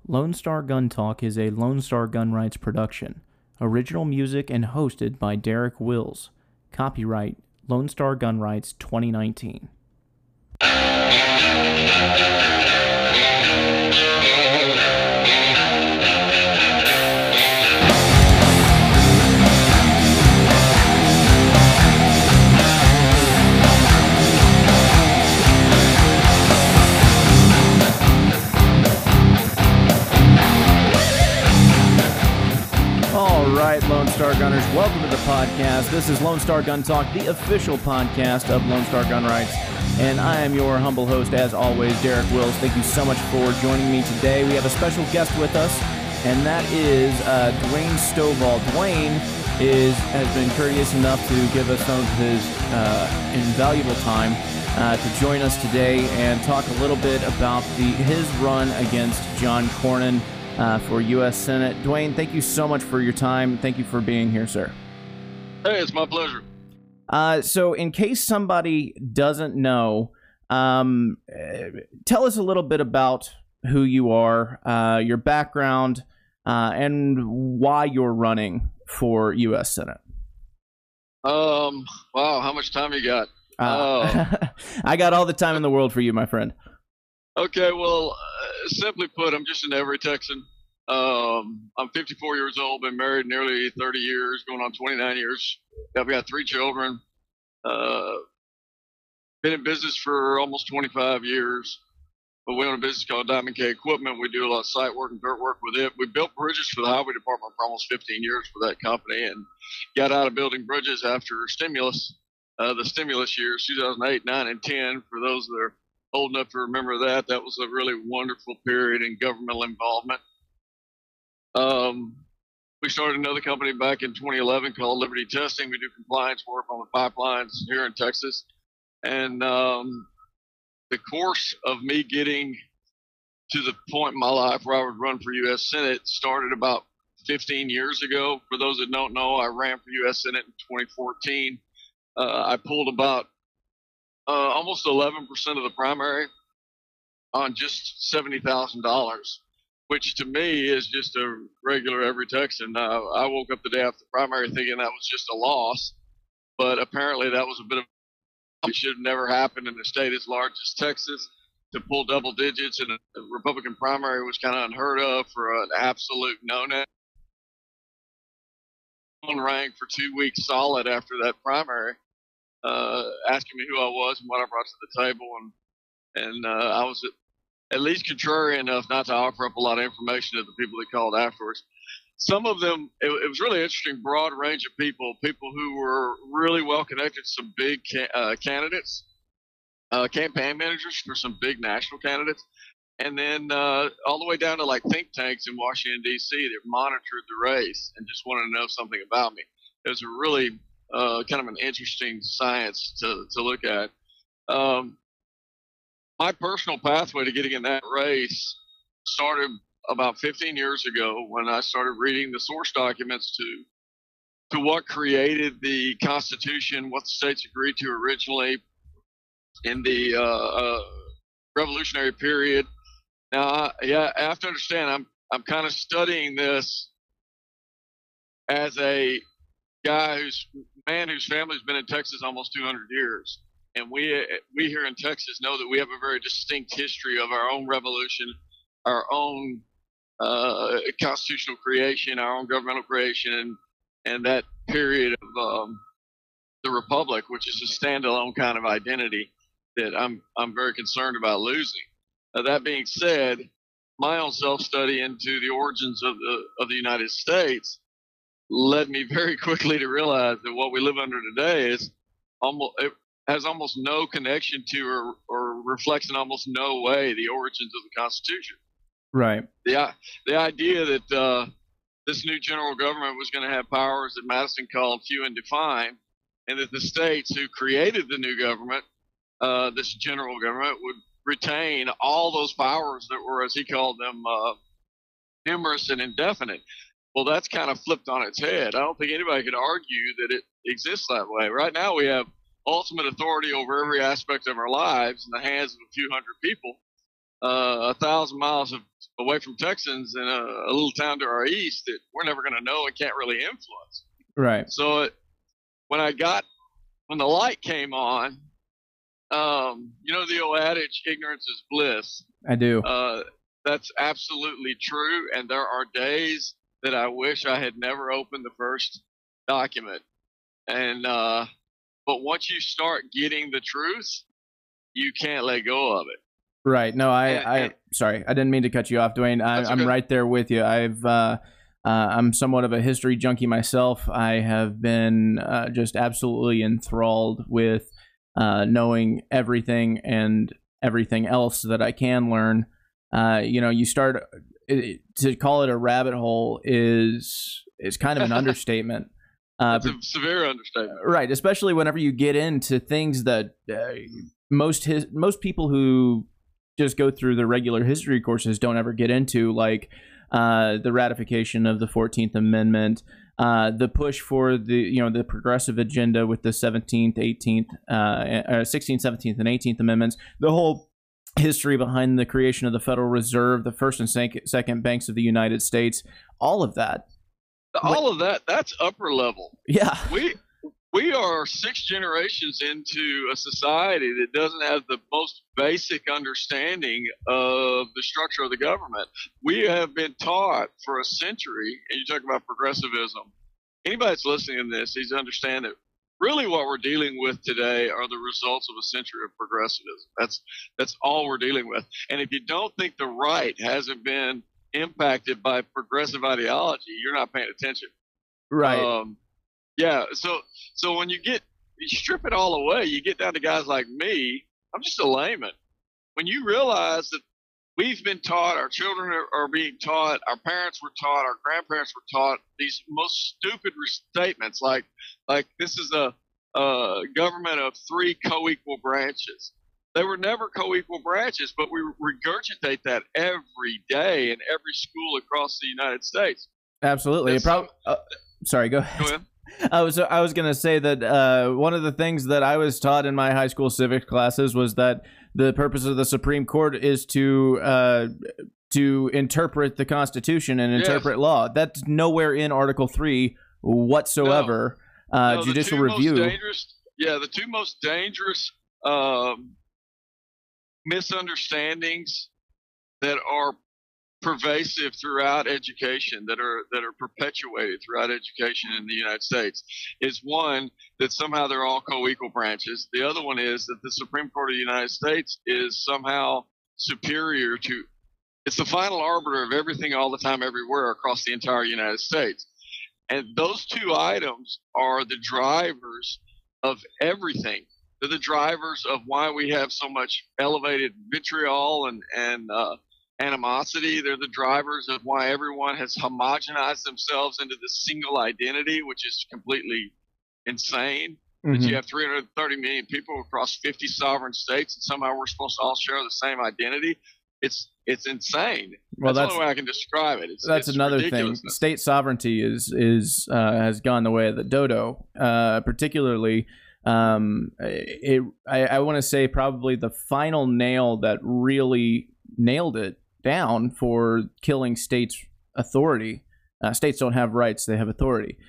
Lone Star Gun Talk is a Lone Star Gun Rights production. Original music and hosted by Derek Wills. Copyright Lone Star Gun Rights 2019. All right, Lone Star Gunners, welcome to the podcast. This is Lone Star Gun Talk, the official podcast of Lone Star Gun Rights, and I am your humble host, as always, Derek Wills. Thank you so much for joining me today. We have a special guest with us, and that is Dwayne Stovall. Dwayne has been courteous enough to give us some of his invaluable time to join us today and talk a little bit about his run against John Cornyn for U.S. Senate. Dwayne, thank you so much for your time. Thank you for being here, sir. Hey, it's my pleasure. So in case somebody doesn't know, tell us a little bit about who you are, your background, and why you're running for U.S. Senate. Wow, how much time you got? I got all the time in the world for you, my friend. Okay, well, simply put, I'm just an every Texan. I'm 54 years old, been married nearly 30 years, going on 29 years. I've got 3 children. Been in business for almost 25 years. But we own a business called Diamond K Equipment. We do a lot of site work and dirt work with it. We built bridges for the highway department for almost 15 years for that company, and got out of building bridges after stimulus. The stimulus years, 2008, 9, and 10. For those that are old enough to remember that, that was a really wonderful period in governmental involvement. We started another company back in 2011 called Liberty Testing. We do compliance work on the pipelines here in Texas. And the course of me getting to the point in my life where I would run for U.S. Senate started about 15 years ago. For those that don't know, I ran for U.S. Senate in 2014. I pulled about almost 11% of the primary on just $70,000, which to me is just a regular every Texan. I woke up the day after the primary thinking that was just a loss, but apparently that was a bit of it should have never happened in a state as large as Texas. To pull double digits in a Republican primary was kind of unheard of for an absolute no-no. Rang for 2 weeks solid after that primary, asking me who I was and what I brought to the table, and I was at least contrary enough not to offer up a lot of information to the people that called afterwards. Some of them, it was really interesting, broad range of people who were really well connected to some big candidates, campaign managers for some big national candidates, and then all the way down to like think tanks in Washington, D.C. that monitored the race and just wanted to know something about me. It was a really kind of an interesting science to look at. My personal pathway to getting in that race started about 15 years ago when I started reading the source documents to what created the Constitution, what the states agreed to originally in the Revolutionary period. Now, I have to understand, I'm kind of studying this as a whose family's been in Texas almost 200 years. And we here in Texas know that we have a very distinct history of our own revolution, our own constitutional creation, our own governmental creation, and that period of the Republic, which is a standalone kind of identity that I'm very concerned about losing. That being said, my own self-study into the origins of the United States led me very quickly to realize that what we live under today is has almost no connection to or reflects in almost no way the origins of the Constitution. Right. The idea that this new general government was going to have powers that Madison called few and defined, and that the states who created the new government, this general government, would retain all those powers that were, as he called them, numerous and indefinite. Well, that's kind of flipped on its head. I don't think anybody could argue that it exists that way. Right now we have ultimate authority over every aspect of our lives in the hands of a few hundred people. 1,000 miles away from Texans in a little town to our east that we're never going to know and can't really influence. Right. So when the light came on, you know the old adage, ignorance is bliss. I do. That's absolutely true. And there are days that I wish I had never opened the first document. And but once you start getting the truth, you can't let go of it. Right. No, sorry, I didn't mean to cut you off, Dwayne. I'm right there with you. I'm somewhat of a history junkie myself. I have been just absolutely enthralled with knowing everything and everything else that I can learn. You start to call it a rabbit hole is kind of an understatement. It's a severe understatement. Right, especially whenever you get into things that most people who just go through the regular history courses don't ever get into, like the ratification of the 14th Amendment, the push for the progressive agenda with the 17th, 18th, 16th, 17th, and 18th Amendments, the whole history behind the creation of the Federal Reserve, the first and second banks of the United States, all of that. That's upper level. Yeah. We are 6 generations into a society that doesn't have the most basic understanding of the structure of the government. We have been taught for a century, and you talk about progressivism. Anybody that's listening to this needs to understand that really what we're dealing with today are the results of a century of progressivism. That's all we're dealing with. And if you don't think the right hasn't been impacted by progressive ideology, you're not paying attention. Right. Yeah. So when you strip it all away, you get down to guys like me. I'm just a layman. When you realize that we've been taught, our children are being taught, our parents were taught, our grandparents were taught these most stupid statements like this is a government of 3 co-equal branches. They were never co-equal branches, but we regurgitate that every day in every school across the United States. Absolutely. Sorry, go ahead. Go ahead. I was going to say that one of the things that I was taught in my high school civics classes was that the purpose of the Supreme Court is to interpret the Constitution and interpret law. That's nowhere in Article 3 whatsoever. No, judicial review. The two most dangerous misunderstandings that are pervasive throughout education, that are perpetuated throughout education in the United States, is one, that somehow they're all co-equal branches. The other one is that the Supreme Court of the United States is somehow superior to, it's the final arbiter of everything all the time everywhere across the entire United States. And those two items are the drivers of everything. They're the drivers of why we have so much elevated vitriol and animosity. They're the drivers of why everyone has homogenized themselves into this single identity, which is completely insane. That you have 330 million people across 50 sovereign states, and somehow we're supposed to all share the same identity. It's insane. Well, that's the only way I can describe it. That's another thing. State sovereignty has gone the way of the dodo. Particularly, I want to say probably the final nail that really nailed it down for killing states' authority. States don't have rights; they have authority.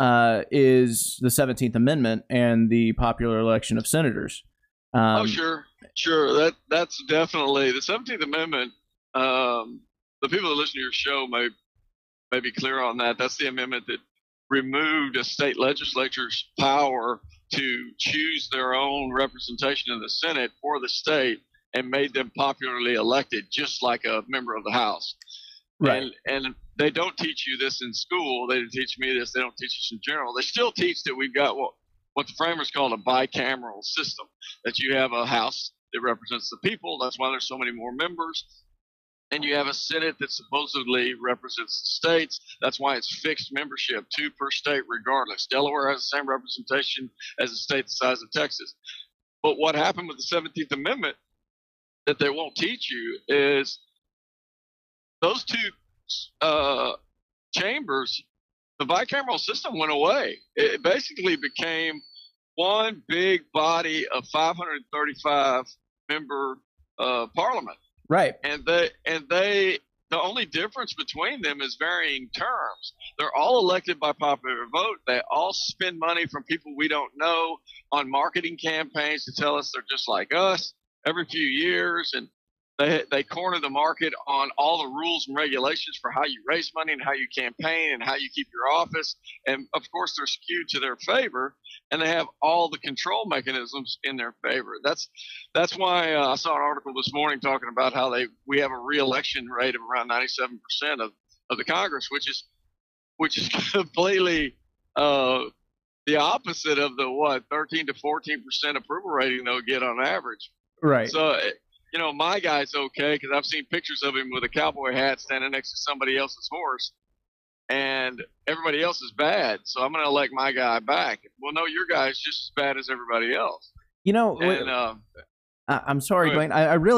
Is the 17th Amendment and the popular election of senators. Sure. That's definitely the 17th Amendment. The people that listen to your show may be clear on that. That's the amendment that removed a state legislature's power to choose their own representation in the Senate for the state and made them popularly elected, just like a member of the House. Right. And they don't teach you this in school. They didn't teach me this. They don't teach us in general. They still teach that we've got what the framers called a bicameral system, that you have a House that represents the people. That's why there's so many more members. And you have a Senate that supposedly represents the states. That's why it's fixed membership, 2 per state regardless. Delaware has the same representation as a state the size of Texas. But what happened with the 17th Amendment that they won't teach you is those 2 chambers, the bicameral system went away. It basically became one big body of 535 member parliament. Right. And the only difference between them is varying terms. They're all elected by popular vote. They all spend money from people we don't know on marketing campaigns to tell us they're just like us every few years. And they corner the market on all the rules and regulations for how you raise money and how you campaign and how you keep your office. And of course, they're skewed to their favor, and they have all the control mechanisms in their favor. That's why I saw an article this morning talking about how we have a re-election rate of around 97% of the Congress, which is completely the opposite of the 13 to 14% approval rating they'll get on average. Right. So, my guy's okay because I've seen pictures of him with a cowboy hat standing next to somebody else's horse, and everybody else is bad. So I'm going to elect my guy back. Well, no, your guy's just as bad as everybody else. I'm sorry, Dwayne.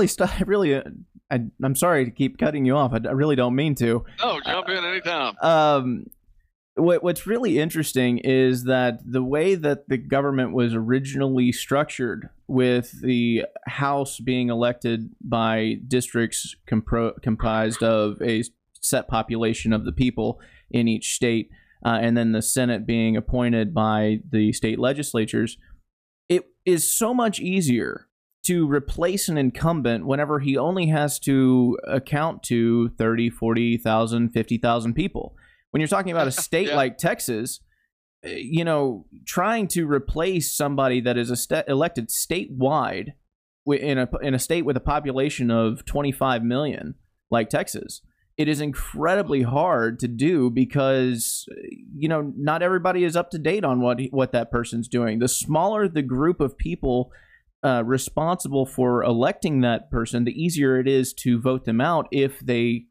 I'm sorry to keep cutting you off. I really don't mean to. No, jump in anytime. What's really interesting is that the way that the government was originally structured, with the House being elected by districts comprised of a set population of the people in each state, and then the Senate being appointed by the state legislatures, it is so much easier to replace an incumbent whenever he only has to account to 30, 40,000, 50,000 people. When you're talking about a state like Texas, trying to replace somebody that is elected statewide in a state with a population of 25 million like Texas, it is incredibly hard to do because not everybody is up to date on what that person's doing. The smaller the group of people responsible for electing that person, the easier it is to vote them out if they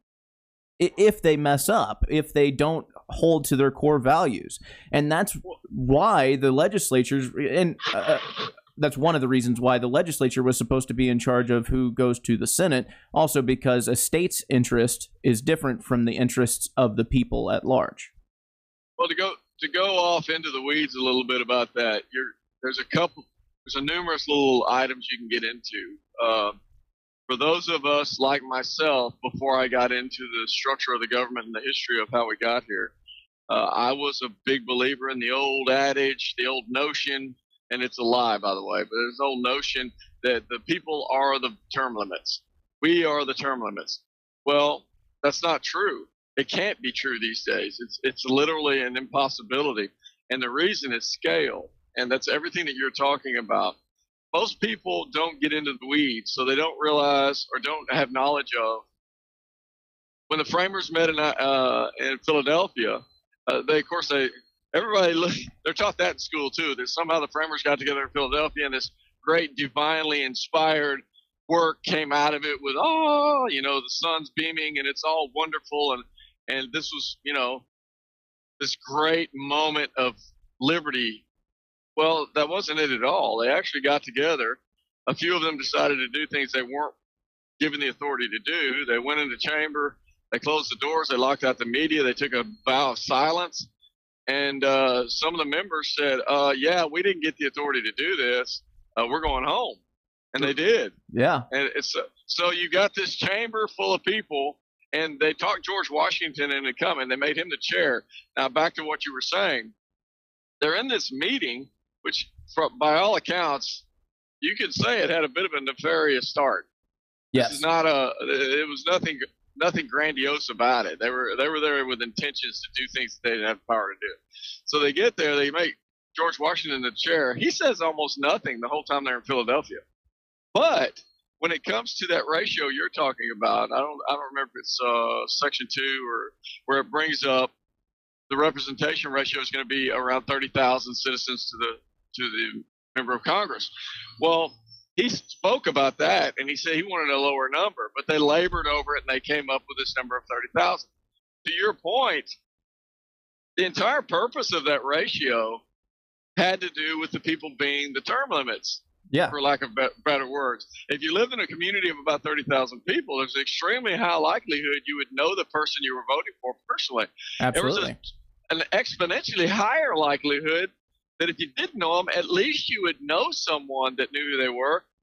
mess up, if they don't hold to their core values. And that's why the legislatures, and that's one of the reasons why the legislature was supposed to be in charge of who goes to the Senate, also because a state's interest is different from the interests of the people at large. Well, to go off into the weeds a little bit about that, there's numerous little items you can get into. For those of us like myself, before I got into the structure of the government and the history of how we got here, I was a big believer in the old adage, the old notion, and it's a lie, by the way, but there's an old notion that the people are the term limits. We are the term limits. Well, that's not true. It can't be true these days. It's literally an impossibility. And the reason is scale. And that's everything that you're talking about. Most people don't get into the weeds, so they don't realize or don't have knowledge of. When the framers met in Philadelphia, they're taught that in school too. That somehow the framers got together in Philadelphia, and this great divinely inspired work came out of it with the sun's beaming and it's all wonderful, and this was this great moment of liberty. Well, that wasn't it at all. They actually got together. A few of them decided to do things they weren't given the authority to do. They went into chamber. They closed the doors. They locked out the media. They took a vow of silence. And some of the members said, yeah, we didn't get the authority to do this. We're going home. And they did. Yeah. And so you got this chamber full of people, and they talked George Washington into coming. They made him the chair. Now, back to what you were saying. They're in this meeting, which, by all accounts, you could say it had a bit of a nefarious start. Yes. This is it was nothing grandiose about it. They were there with intentions to do things that they didn't have the power to do. So they get there, they make George Washington the chair. He says almost nothing the whole time they're in Philadelphia. But when it comes to that ratio you're talking about, I don't remember if it's Section 2 or where it brings up the representation ratio is going to be around 30,000 citizens to the member of Congress. Well, he spoke about that, and he said he wanted a lower number, but they labored over it, and they came up with this number of 30,000. To your point, the entire purpose of that ratio had to do with the people being the term limits, for lack of better words. If you lived in a community of about 30,000 people, there's an extremely high likelihood you would know the person you were voting for personally. Absolutely. There was an exponentially higher likelihood that if you didn't know them, at least you would know someone that knew who they were,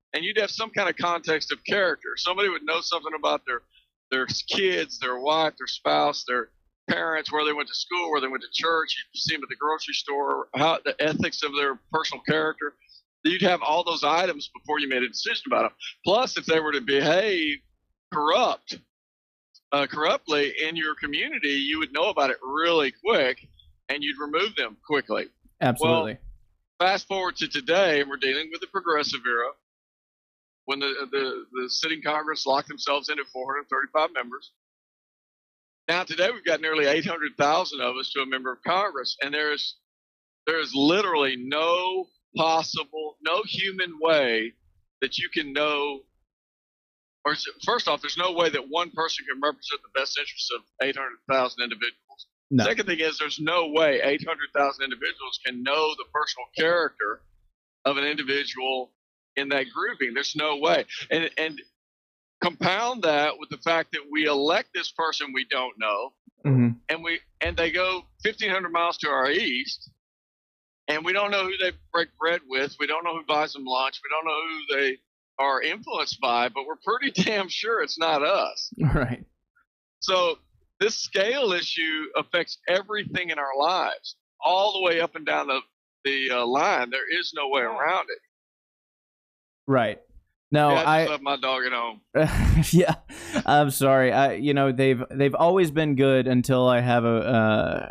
and you'd have some kind of context of character. Somebody would know something about their kids, their wife, their spouse, their parents, where they went to school, where they went to church. You'd see them at the grocery store, how the ethics of their personal character. You'd have all those items before you made a decision about them. Plus, if they were to behave corruptly in your community, you would know about it really quick, and you'd remove them quickly. Absolutely. Well, fast forward to today, and we're dealing with the progressive era, when the sitting Congress locked themselves in at 435 members. Now today we've got nearly 800,000 of us to a member of Congress, and there is literally no human way that you can know, or first off, there's no way that one person can represent the best interests of 800,000 individuals. No. Second thing is, there's no way 800,000 individuals can know the personal character of an individual in that grouping. There's no way. And compound that with the fact that we elect this person we don't know, and they go 1,500 miles to our east, and we don't know who they break bread with. We don't know who buys them lunch. We don't know who they are influenced by, but we're pretty damn sure it's not us. Right. So this scale issue affects everything in our lives, all the way up and down the line. There is no way around it. Right. No, yeah, I just left my dog at home. Yeah, I'm sorry. They've always been good until I have a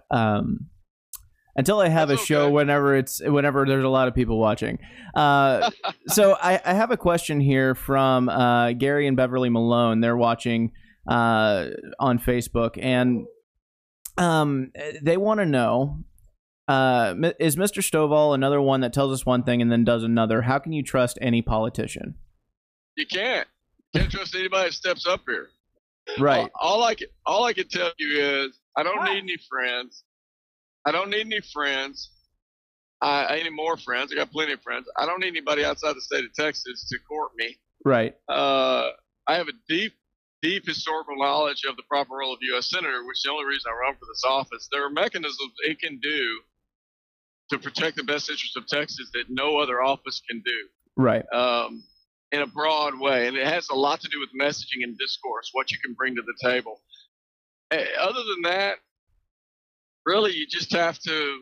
show whenever there's a lot of people watching. So I have a question here from Gary and Beverly Malone. They're watching on Facebook, and they want to know. Is Mr. Stovall another one that tells us one thing and then does another? How can you trust any politician? You can't trust anybody that steps up here. Right. All I can tell you is I don't need any friends. I don't need any friends. I need more friends. I got plenty of friends. I don't need anybody outside the state of Texas to court me. Right. I have a deep historical knowledge of the proper role of U.S. Senator, which is the only reason I run for this office. There are mechanisms it can do to protect the best interests of Texas that no other office can do. Right. In a broad way. And it has a lot to do with messaging and discourse, what you can bring to the table. Other than that, really, you just have to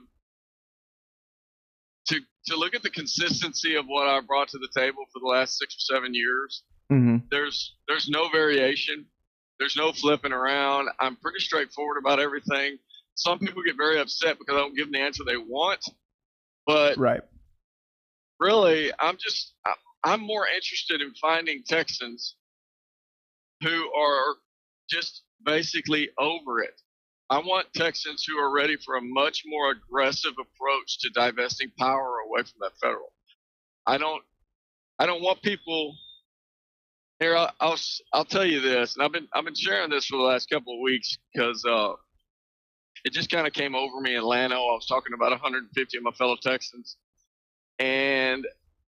look at the consistency of what I brought to the table for the last 6 or 7 years. Mm-hmm. There's no variation. There's no flipping around. I'm pretty straightforward about everything. Some people get very upset because I don't give them the answer they want. But right. Really, I'm more interested in finding Texans who are just basically over it. I want Texans who are ready for a much more aggressive approach to divesting power away from that federal. I don't want people here. I'll tell you this, and I've been sharing this for the last couple of weeks because it just kind of came over me in Llano. I was talking about 150 of my fellow Texans, and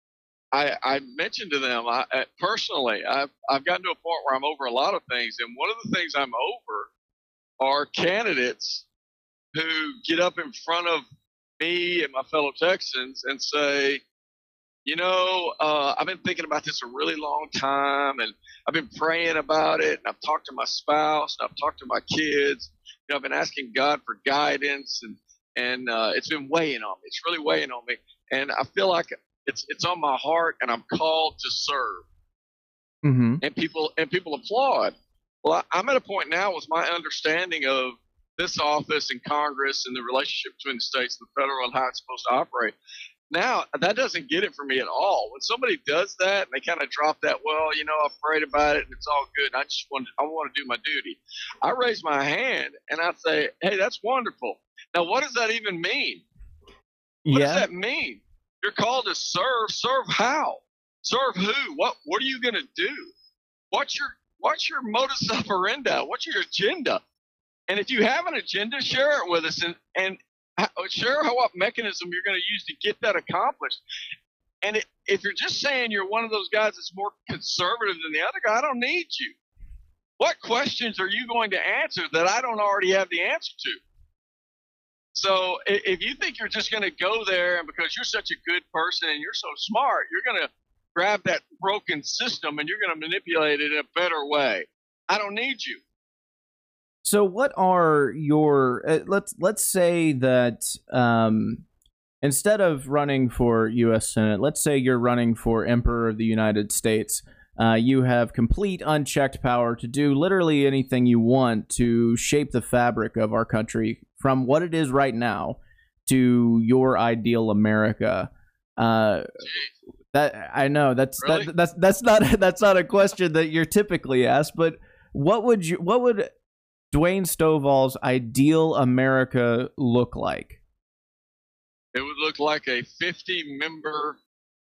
I mentioned to them, personally, I've gotten to a point where I'm over a lot of things, and one of the things I'm over are candidates who get up in front of me and my fellow Texans and say, I've been thinking about this a really long time, and I've been praying about it, and I've talked to my spouse, and I've talked to my kids. I've been asking God for guidance, and it's been weighing on me. It's really weighing on me, and I feel like it's on my heart, and I'm called to serve. Mm-hmm. And people applaud. Well, I'm at a point now with my understanding of this office and Congress and the relationship between the states and the federal and how it's supposed to operate. Now, that doesn't get it for me at all. When somebody does that and they kind of drop that, I've prayed about it and it's all good, and I want to do my duty. I raise my hand and I say, hey, that's wonderful. Now, what does that even mean? What does that mean? You're called to serve. Serve how? Serve who? What are you going to do? What's your modus operandi? What's your agenda? And if you have an agenda, share it with us and share what mechanism you're going to use to get that accomplished. And if you're just saying you're one of those guys that's more conservative than the other guy, I don't need you. What questions are you going to answer that I don't already have the answer to? So if you think you're just going to go there and because you're such a good person and you're so smart, you're going to grab that broken system and you're going to manipulate it in a better way. I don't need you. So what are your let's say that instead of running for U.S. Senate, let's say you're running for Emperor of the United States. You have complete unchecked power to do literally anything you want to shape the fabric of our country from what it is right now to your ideal America. That I know that's really? that's not a question that you're typically asked, but what would Dwayne Stovall's ideal America look like? It would look like a 50-member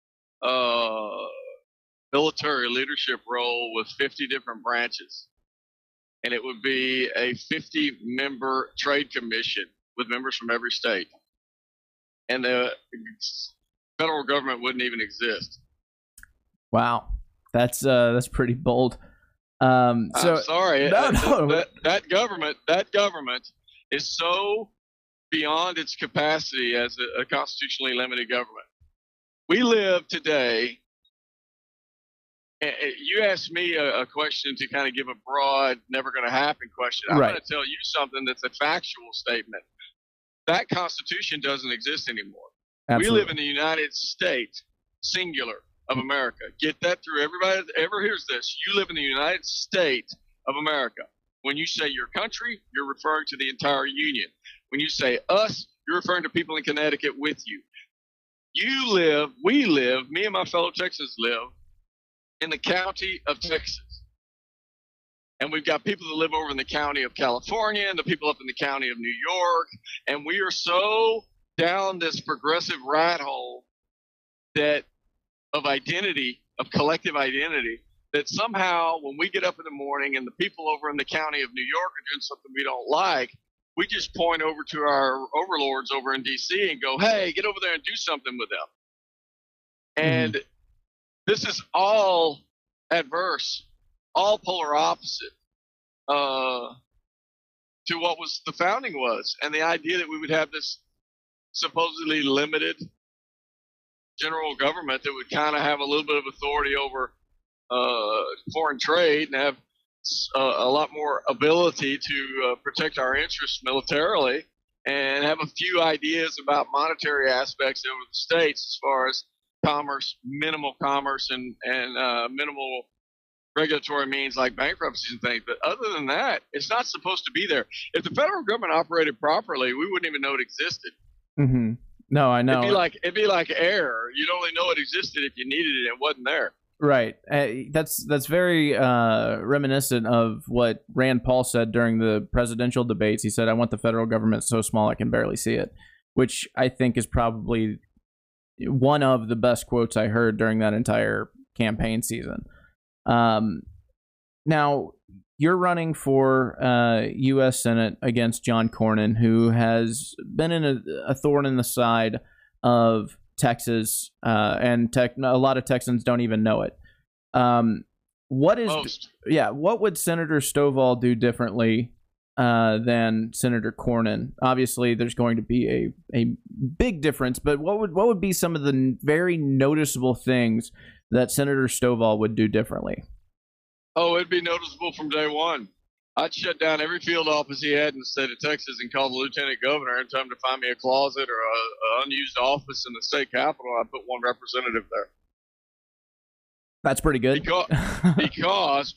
military leadership role with 50 different branches. And it would be a 50-member trade commission with members from every state. And the federal government wouldn't even exist. Wow. That's pretty bold. So, I'm sorry. No. That government is so beyond its capacity as a constitutionally limited government. We live today. You asked me a question to kind of give a broad, never going to happen question. I'm going to tell you something that's a factual statement. That Constitution doesn't exist anymore. Absolutely. We live in the United States, singular, of America. Get that through. Everybody that ever hears this, you live in the United States of America. When you say your country, you're referring to the entire Union. When you say us, you're referring to people in Connecticut with you. We live, me and my fellow Texans live in the county of Texas. And we've got people that live over in the county of California and the people up in the county of New York. And we are so down this progressive rat hole of identity, of collective identity, that somehow when we get up in the morning and the people over in the county of New York are doing something we don't like, we just point over to our overlords over in D.C. and go, hey, get over there and do something with them. And this is all adverse, all polar opposite to what was the founding was. And the idea that we would have this supposedly limited general government that would kind of have a little bit of authority over foreign trade and have a lot more ability to protect our interests militarily and have a few ideas about monetary aspects over the states as far as commerce, minimal commerce and minimal regulatory means like bankruptcies and things. But other than that, it's not supposed to be there. If the federal government operated properly, we wouldn't even know it existed. Mm-hmm. No, I know. It'd be like air. You'd only know it existed if you needed it and it wasn't there. Right. That's very reminiscent of what Rand Paul said during the presidential debates. He said, I want the federal government so small I can barely see it, which I think is probably one of the best quotes I heard during that entire campaign season. Now, you're running for U.S. Senate against John Cornyn, who has been in a thorn in the side of Texas, and a lot of Texans don't even know it. What would Senator Stovall do differently than Senator Cornyn? Obviously, there's going to be a big difference, but what would be some of the very noticeable things that Senator Stovall would do differently? Oh, it'd be noticeable from day one. I'd shut down every field office he had in the state of Texas and call the lieutenant governor and tell him to find me a closet or an unused office in the state capitol. I'd put one representative there. That's pretty good. Because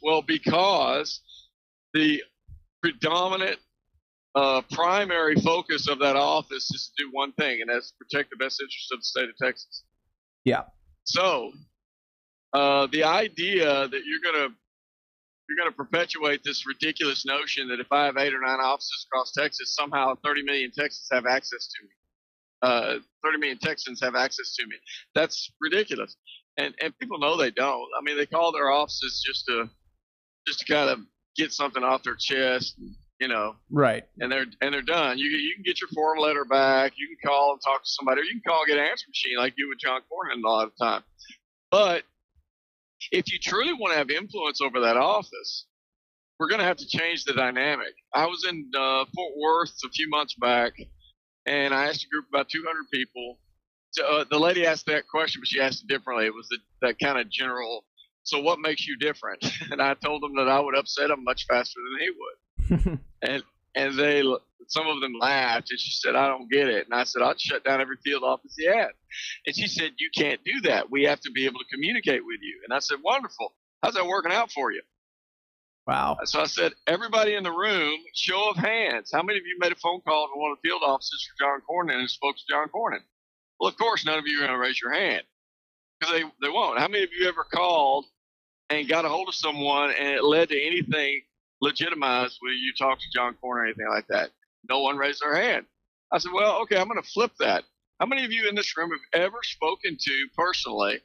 the predominant primary focus of that office is to do one thing, and that's to protect the best interests of the state of Texas. Yeah. So the idea that you're going to perpetuate this ridiculous notion that if I have 8 or 9 offices across Texas, somehow 30 million Texans have access to me. 30 million Texans have access to me. That's ridiculous. And people know they don't. I mean, they call their offices just to kind of get something off their chest, you know. Right. And they're done. You can get your form letter back. You can call and talk to somebody, or you can call and get an answer machine like you with John Cornyn a lot of the time. But if you truly want to have influence over that office, we're going to have to change the dynamic. I was in Fort Worth a few months back, and I asked a group of about 200 people So the lady asked that question, but she asked it differently. It was that kind of general. So what makes you different? And I told them that I would upset them much faster than he would. and they, some of them laughed, and she said, "I don't get it." And I said, "I'd shut down every field office he had." And she said, "You can't do that. We have to be able to communicate with you." And I said, "Wonderful. How's that working out for you?" Wow. So I said, "Everybody in the room, show of hands. How many of you made a phone call to one of the field offices for John Cornyn and spoke to John Cornyn?" Well, of course, none of you are going to raise your hand because they won't. How many of you ever called and got a hold of someone and it led to anything legitimized when you talked to John Cornyn or anything like that? No one raised their hand. I said, well, okay, I'm going to flip that. How many of you in this room have ever spoken to personally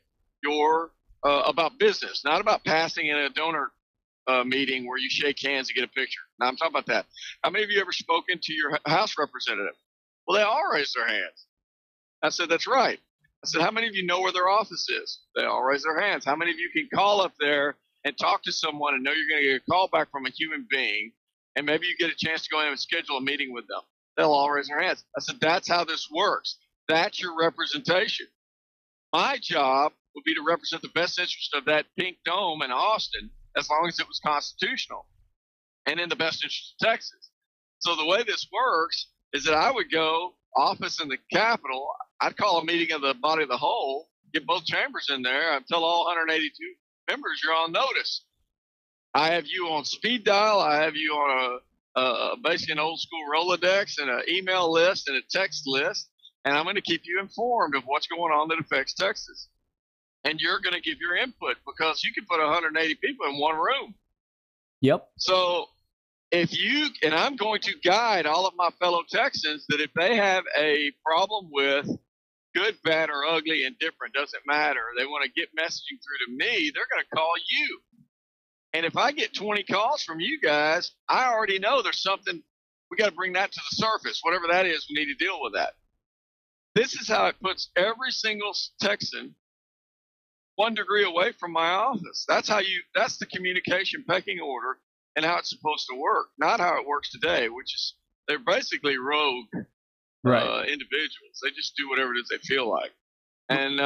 about business, not about passing in a donor meeting where you shake hands and get a picture? Now, I'm talking about that. How many of you ever spoken to your House representative? Well, they all raised their hands. I said, that's right. I said, how many of you know where their office is? They all raise their hands. How many of you can call up there and talk to someone and know you're going to get a call back from a human being, and maybe you get a chance to go in and schedule a meeting with them? They'll all raise their hands. I said, that's how this works. That's your representation. My job would be to represent the best interest of that pink dome in Austin, as long as it was constitutional and in the best interest of Texas. So the way this works is that I would go office in the Capitol. I'd call a meeting of the body of the whole, get both chambers in there. I'd tell all 182 members you're on notice. I have you on speed dial. I have you on basically an old school Rolodex and an email list and a text list. And I'm going to keep you informed of what's going on that affects Texas. And you're going to give your input because you can put 180 people in one room. Yep. So and I'm going to guide all of my fellow Texans that if they have a problem with good, bad, or ugly, indifferent, doesn't matter, they want to get messaging through to me, they're going to call you. And if I get 20 calls from you guys, I already know there's something, we got to bring that to the surface. Whatever that is, we need to deal with that. This is how it puts every single Texan 1 degree away from my office. That's the communication pecking order and how it's supposed to work, not how it works today, which is they're basically rogue individuals. They just do whatever it is they feel like. And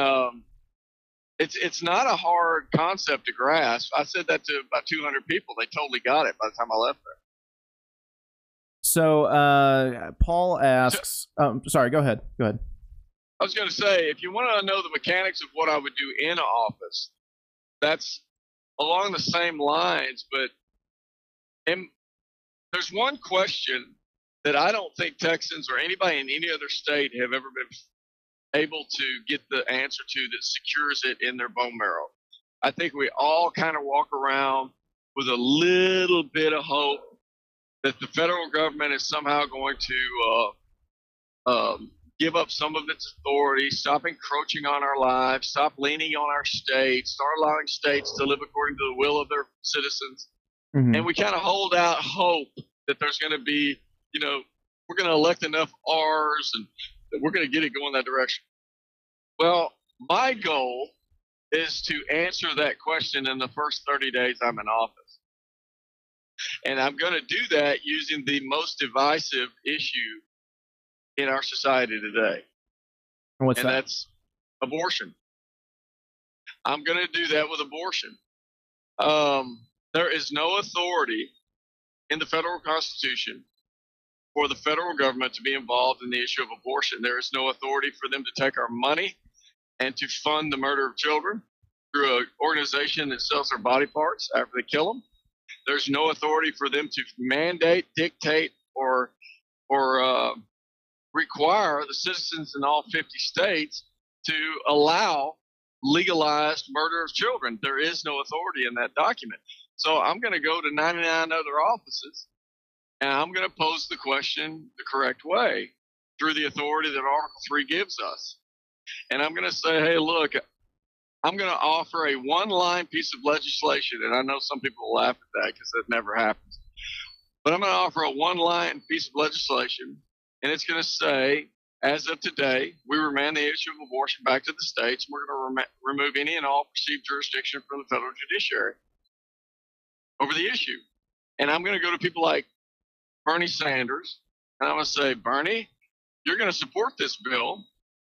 it's not a hard concept to grasp. I said that to about 200 people. They totally got it by the time I left there. So Paul asks, sorry, go ahead. I was going to say, if you want to know the mechanics of what I would do in office, that's along the same lines, but there's one question that I don't think Texans or anybody in any other state have ever been able to get the answer to that secures it in their bone marrow. I think we all kind of walk around with a little bit of hope that the federal government is somehow going to give up some of its authority, stop encroaching on our lives, stop leaning on our states, start allowing states to live according to the will of their citizens. Mm-hmm. And we kind of hold out hope that there's going to be, we're going to elect enough R's and that we're going to get it going that direction. Well, my goal is to answer that question in the first 30 days I'm in office. And I'm going to do that using the most divisive issue in our society today. And what's that? That's abortion. I'm going to do that with abortion. There is no authority in the federal Constitution for the federal government to be involved in the issue of abortion. There is no authority for them to take our money and to fund the murder of children through an organization that sells their body parts after they kill them. There's no authority for them to mandate, dictate, or require the citizens in all 50 states to allow legalized murder of children. There is no authority in that document. So I'm going to go to 99 other offices, and I'm going to pose the question the correct way through the authority that Article 3 gives us. And I'm going to say, hey, look, I'm going to offer a one-line piece of legislation, and I know some people will laugh at that because that never happens. But I'm going to offer a one-line piece of legislation, and it's going to say, as of today, we remand the issue of abortion back to the states, and we're going to remove any and all perceived jurisdiction from the federal judiciary over the issue. And I'm going to go to people like Bernie Sanders, and I'm going to say, Bernie, you're going to support this bill,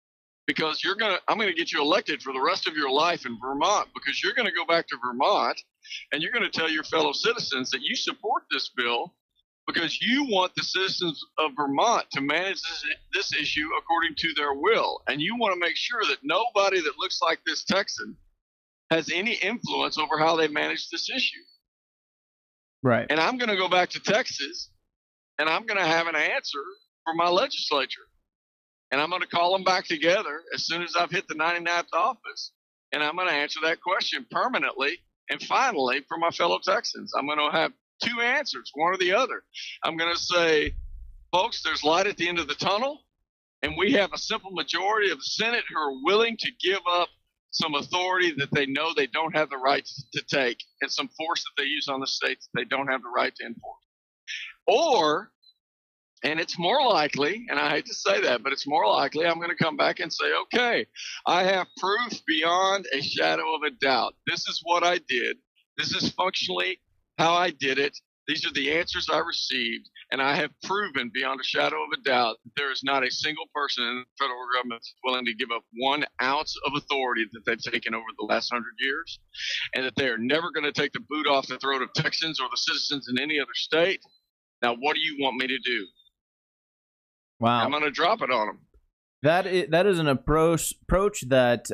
because I'm going to get you elected for the rest of your life in Vermont, because you're going to go back to Vermont and you're going to tell your fellow citizens that you support this bill because you want the citizens of Vermont to manage this issue according to their will. And you want to make sure that nobody that looks like this Texan has any influence over how they manage this issue. Right. And I'm going to go back to Texas and I'm going to have an answer for my legislature. And I'm going to call them back together as soon as I've hit the 99th office. And I'm going to answer that question permanently and finally for my fellow Texans. I'm going to have two answers, one or the other. I'm going to say, folks, there's light at the end of the tunnel, and we have a simple majority of the Senate who are willing to give up some authority that they know they don't have the right to take, and some force that they use on the states that they don't have the right to enforce. Or, and it's more likely, and I hate to say that, but it's more likely I'm going to come back and say, okay, I have proof beyond a shadow of a doubt. This is what I did. This is functionally how I did it. These are the answers I received, and I have proven beyond a shadow of a doubt that there is not a single person in the federal government that's willing to give up 1 ounce of authority that they've taken over the last 100 years, and that they are never going to take the boot off the throat of Texans or the citizens in any other state. Now, what do you want me to do? Wow. I'm going to drop it on them. That is an approach that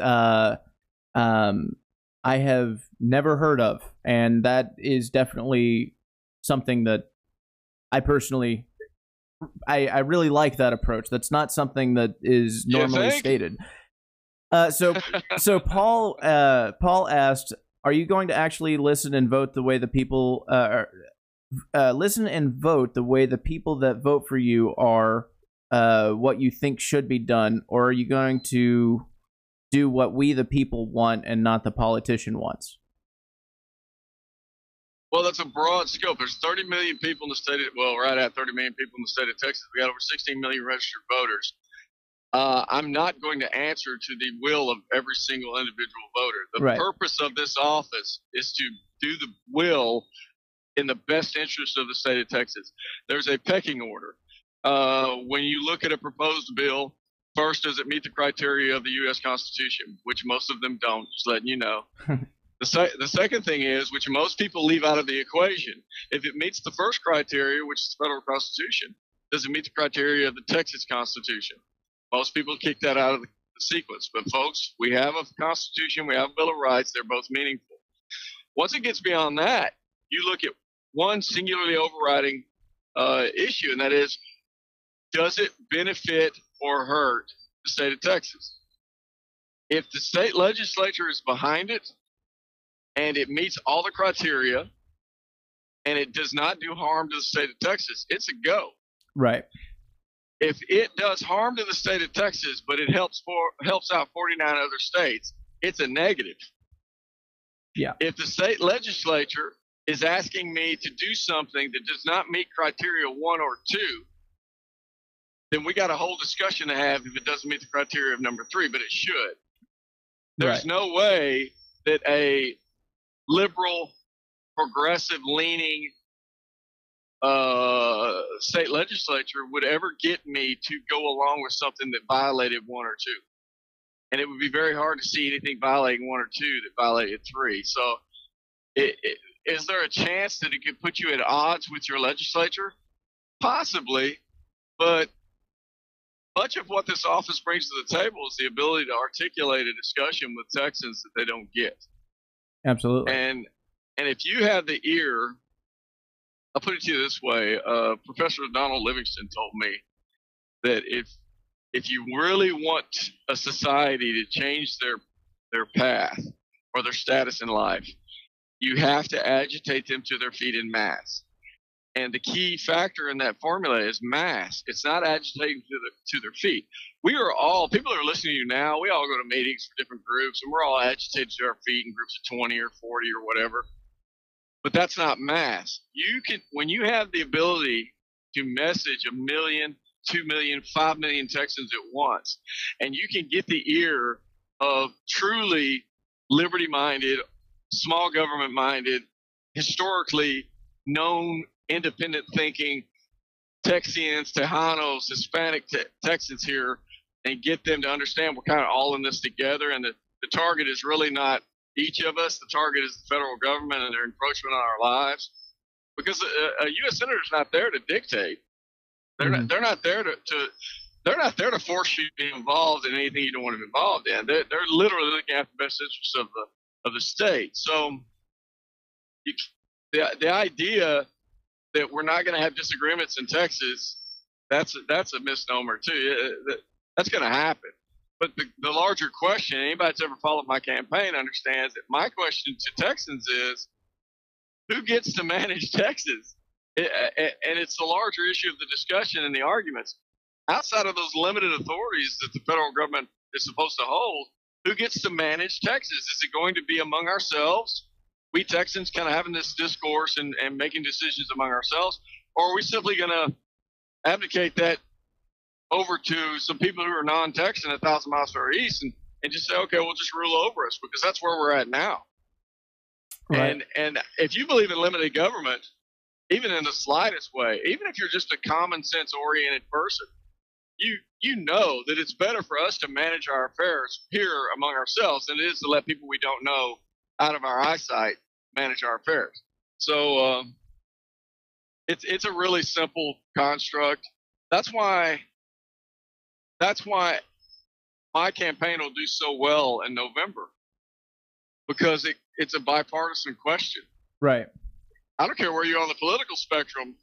I have never heard of, and that is definitely something that I personally, I really like that approach. That's not something that is normally stated. So Paul asked, "Are you going to actually listen and vote the way the people listen and vote the way the people that vote for you are what you think should be done, or are you going to do what we the people want and not the politician wants?" Well, that's a broad scope. There's 30 million people in the state right at 30 million people in the state of Texas. We got over 16 million registered voters. I'm not going to answer to the will of every single individual voter. The purpose of this office is to do the will in the best interest of the state of Texas. There's a pecking order. When you look at a proposed bill, first, does it meet the criteria of the U.S. Constitution, which most of them don't, just letting you know. The second thing is, which most people leave out of the equation, if it meets the first criteria, which is the federal Constitution, does it meet the criteria of the Texas Constitution? Most people kick that out of the sequence. But folks, we have a Constitution, we have a Bill of Rights, they're both meaningful. Once it gets beyond that, you look at one singularly overriding issue, and that is, does it benefit or hurt the state of Texas? If the state legislature is behind it and it meets all the criteria and it does not do harm to the state of Texas, it's a go. Right. If it does harm to the state of Texas, but it helps out 49 other states, it's a negative. Yeah. If the state legislature is asking me to do something that does not meet criteria 1 or 2, then we got a whole discussion to have if it doesn't meet the criteria of number 3, but it should. There's no way that a liberal, progressive-leaning state legislature would ever get me to go along with something that violated 1 or 2. And it would be very hard to see anything violating 1 or 2 that violated 3. So is there a chance that it could put you at odds with your legislature? Possibly, but much of what this office brings to the table is the ability to articulate a discussion with Texans that they don't get. Absolutely. And if you have the ear, I'll put it to you this way: Professor Donald Livingston told me that if you really want a society to change their path or their status in life, you have to agitate them to their feet in mass. And the key factor in that formula is mass. It's not agitating to their feet. We are all, people are listening to you now, we all go to meetings for different groups, and we're all agitated to our feet in groups of 20 or 40 or whatever. But that's not mass. You can, when you have the ability to message 1 million, 2 million, 5 million Texans at once, and you can get the ear of truly liberty-minded, small government-minded, historically known independent thinking Texians, Tejanos, Hispanic Texans here and get them to understand we're kind of all in this together, and the target is really not each of us. The target is the federal government and their encroachment on our lives. Because a U.S. senator is not there to dictate. They're not there they're not there to force you to be involved in anything you don't want to be involved in. They're literally looking at the best interests of the state. So the idea that we're not going to have disagreements in Texas, that's a misnomer too. That's going to happen. But the larger question, anybody that's ever followed my campaign understands that my question to Texans is, who gets to manage Texas? And it's the larger issue of the discussion and the arguments. Outside of those limited authorities that the federal government is supposed to hold, who gets to manage Texas? Is it going to be among ourselves, we Texans kind of having this discourse and making decisions among ourselves, or are we simply going to abdicate that over to some people who are non-Texan 1,000 miles to our east and just say, okay, we'll just rule over us, because that's where we're at now. Right. And if you believe in limited government, even in the slightest way, even if you're just a common sense oriented person, you know that it's better for us to manage our affairs here among ourselves than it is to let people we don't know out of our eyesight manage our affairs. So it's a really simple construct. That's why my campaign will do so well in November, because it's a bipartisan question. Right. I don't care where you're on the political spectrum.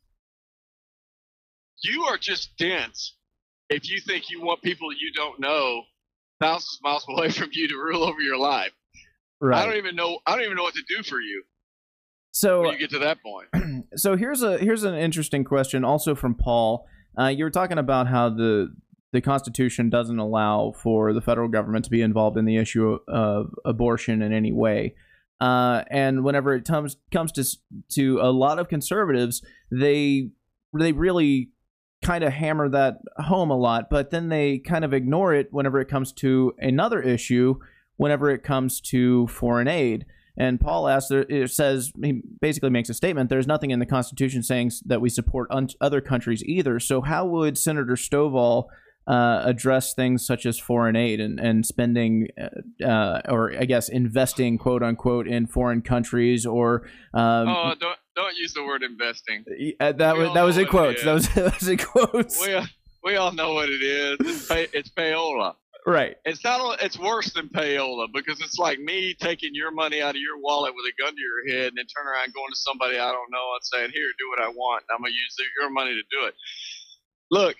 You are just dense if you think you want people you don't know thousands of miles away from you to rule over your life. Right. I don't even know what to do for you. So when you get to that point. So here's an interesting question, also from Paul. You were talking about how the Constitution doesn't allow for the federal government to be involved in the issue of abortion in any way. And whenever it comes to a lot of conservatives, they really kind of hammer that home a lot, but then they kind of ignore it whenever it comes to another issue, whenever it comes to foreign aid. And Paul asks, he basically makes a statement, there's nothing in the Constitution saying that we support other countries either. So how would Senator Stovall address things such as foreign aid and spending, or I guess investing, quote unquote, in foreign countries, or don't use the word investing. That was in quotes. That was in quotes. We all know what it is. It's payola. Right. It's worse than payola, because it's like me taking your money out of your wallet with a gun to your head and then turn around going to somebody I don't know and saying, here, do what I want. I'm going to use your money to do it. Look,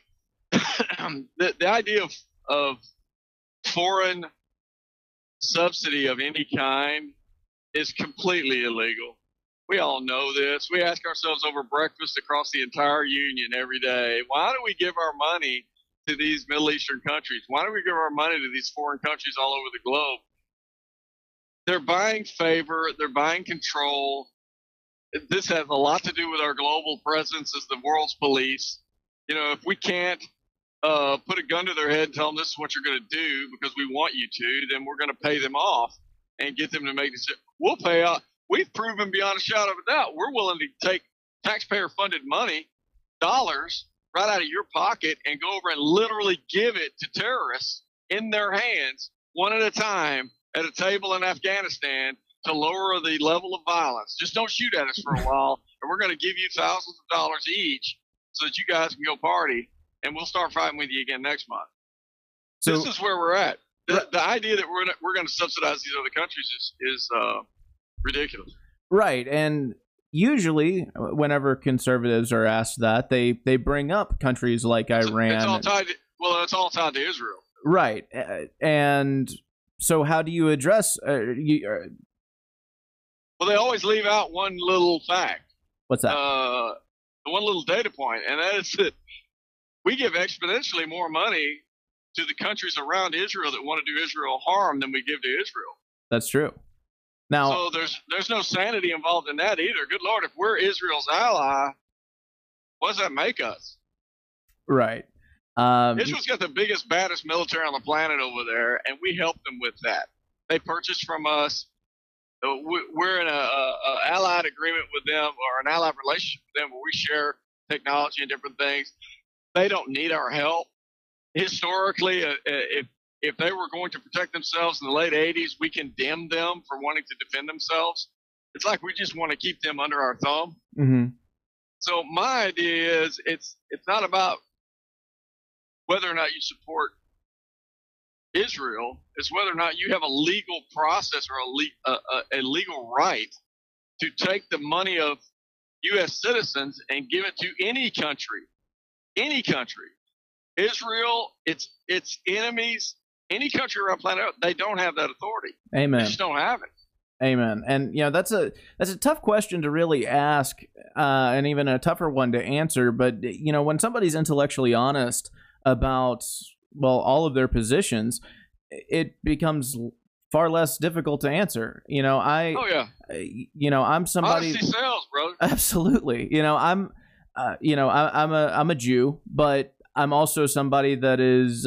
the idea of foreign subsidy of any kind is completely illegal. We all know this. We ask ourselves over breakfast across the entire union every day, why do we give our money to these Middle Eastern countries? Why do we give our money to these foreign countries all over the globe? They're buying favor. They're buying control. This has a lot to do with our global presence as the world's police. You know, if we can't put a gun to their head and tell them this is what you're going to do because we want you to, then we're going to pay them off and get them to make decisions. We'll pay out. We've proven beyond a shadow of a doubt we're willing to take taxpayer-funded money, dollars, right out of your pocket and go over and literally give it to terrorists in their hands, one at a time, at a table in Afghanistan to lower the level of violence. Just don't shoot at us for a while, and we're going to give you thousands of dollars each so that you guys can go party, and we'll start fighting with you again next month. So this is where we're at. The idea that we're going to subsidize these other countries is ridiculous. Right, and usually whenever conservatives are asked that, they bring up countries like Iran. It's all tied to Israel. Right, and so how do you address? Well, they always leave out one little fact. What's that? One little data point, and that is that we give exponentially more money to the countries around Israel that want to do Israel harm than we give to Israel. That's true. Now, so there's no sanity involved in that either. Good Lord, if we're Israel's ally, what does that make us? Right. Israel's got the biggest, baddest military on the planet over there, and we help them with that. They purchased from us. We're in a allied agreement with them, or an allied relationship with them, where we share technology and different things. They don't need our help. historically, if they were going to protect themselves in the late 80s, we condemned them for wanting to defend themselves. It's like we just want to keep them under our thumb. Mm-hmm. So my idea is it's not about whether or not you support Israel. It's whether or not you have a legal process or a legal right to take the money of U.S. citizens and give it to any country. Any country. Israel, its enemies, any country around planet Earth, they don't have that authority. Amen. They just don't have it. Amen. And that's a tough question to really ask, and even a tougher one to answer. But when somebody's intellectually honest about all of their positions, it becomes far less difficult to answer. I'm somebody. Honesty sells, brother. Absolutely. I'm a Jew, but I'm also somebody that is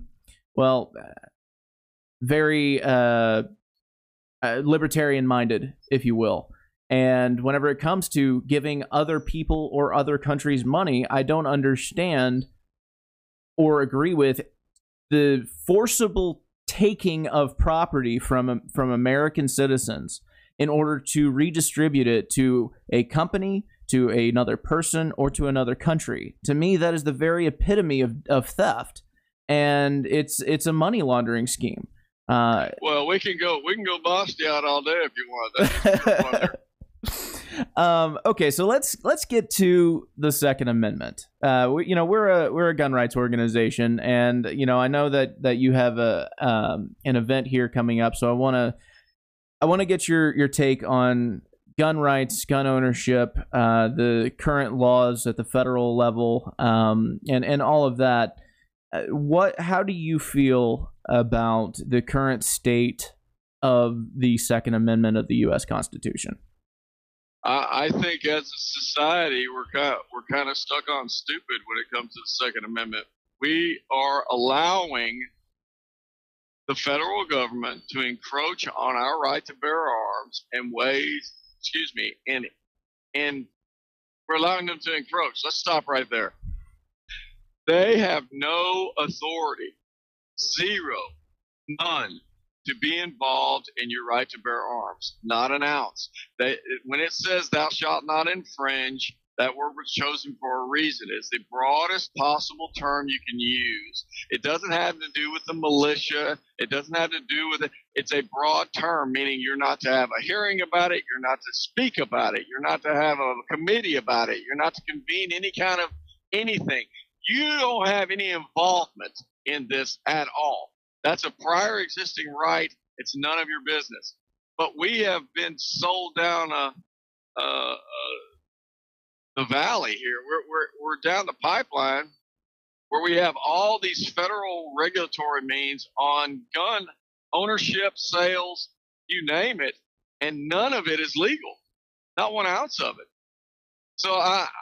very libertarian-minded, if you will. And whenever it comes to giving other people or other countries money, I don't understand or agree with the forcible taking of property from American citizens in order to redistribute it to a company, to another person, or to another country. To me, that is the very epitome of theft, and it's a money laundering scheme. Well, we can go Bosty out all day if you want. Okay, so let's get to the Second Amendment. We're a gun rights organization, and I know that you have an event here coming up, so I want to get your take on gun rights, gun ownership, the current laws at the federal level, and all of that. How do you feel about the current state of the Second Amendment of the U.S. Constitution? I think as a society, we're kind of stuck on stupid when it comes to the Second Amendment. We are allowing the federal government to encroach on our right to bear arms in ways, and we're allowing them to encroach. Let's stop right there. They have no authority, zero, none, to be involved in your right to bear arms. Not an ounce. When it says thou shalt not infringe, that word was chosen for a reason. It's the broadest possible term you can use. It doesn't have to do with the militia. It doesn't have to do with it. It's a broad term, meaning you're not to have a hearing about it. You're not to speak about it. You're not to have a committee about it. You're not to convene any kind of anything. You don't have any involvement in this at all. That's a prior existing right. It's none of your business. But we have been sold down the valley here. We're down the pipeline where we have all these federal regulatory means on gun ownership, sales, you name it, and none of it is legal. Not 1 ounce of it. So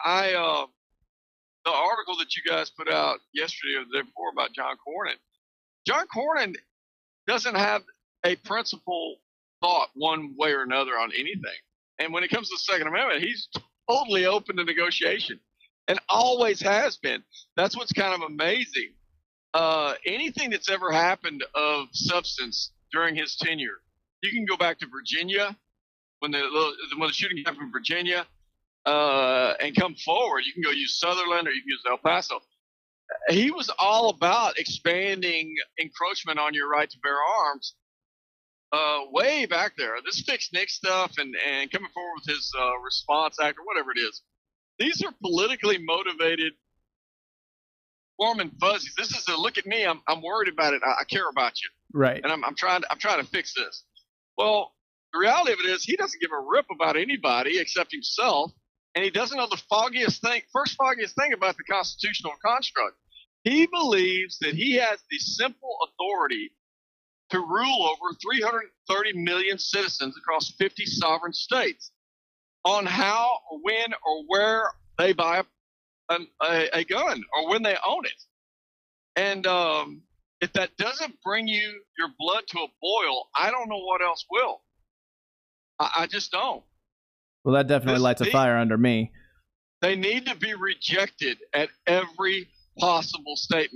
the article that you guys put out yesterday or the day before about John Cornyn doesn't have a principled thought one way or another on anything. And when it comes to the Second Amendment, he's totally open to negotiation and always has been. That's what's kind of amazing. Anything that's ever happened of substance during his tenure, you can go back to Virginia when the shooting happened in Virginia. And come forward. You can go use Sutherland or you can use El Paso. He was all about expanding encroachment on your right to bear arms way back there. This fixed Nick stuff and coming forward with his Response Act or whatever it is. These are politically motivated warm and fuzzies. This is a look at me. I'm worried about it. I care about you. Right. And I'm trying to fix this. Well, the reality of it is he doesn't give a rip about anybody except himself. And he doesn't know the foggiest thing about the constitutional construct. He believes that he has the simple authority to rule over 330 million citizens across 50 sovereign states on how, when, or where they buy a gun or when they own it. And if that doesn't bring your blood to a boil, I don't know what else will. I just don't. Well, that definitely lights a fire under me. They need to be rejected at every possible statement.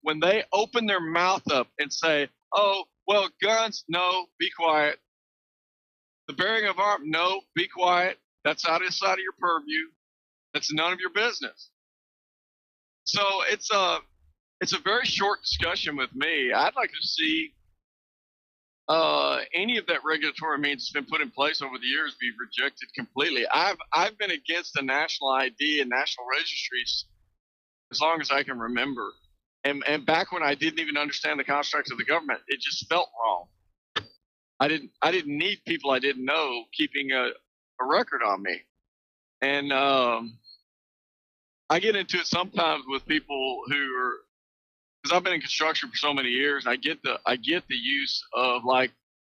when they open their mouth up and say, oh, well, guns, no, be quiet. The bearing of arms, no, be quiet. That's outside of your purview. That's none of your business. So it's a very short discussion with me. I'd like to see any of that regulatory means that's been put in place over the years be rejected completely. I've been against the national ID and national registries as long as I can remember. And back when I didn't even understand the constructs of the government, it just felt wrong. I didn't need people I didn't know keeping a record on me. And I get into it sometimes with people who are, because I've been in construction for so many years. I get the use of like,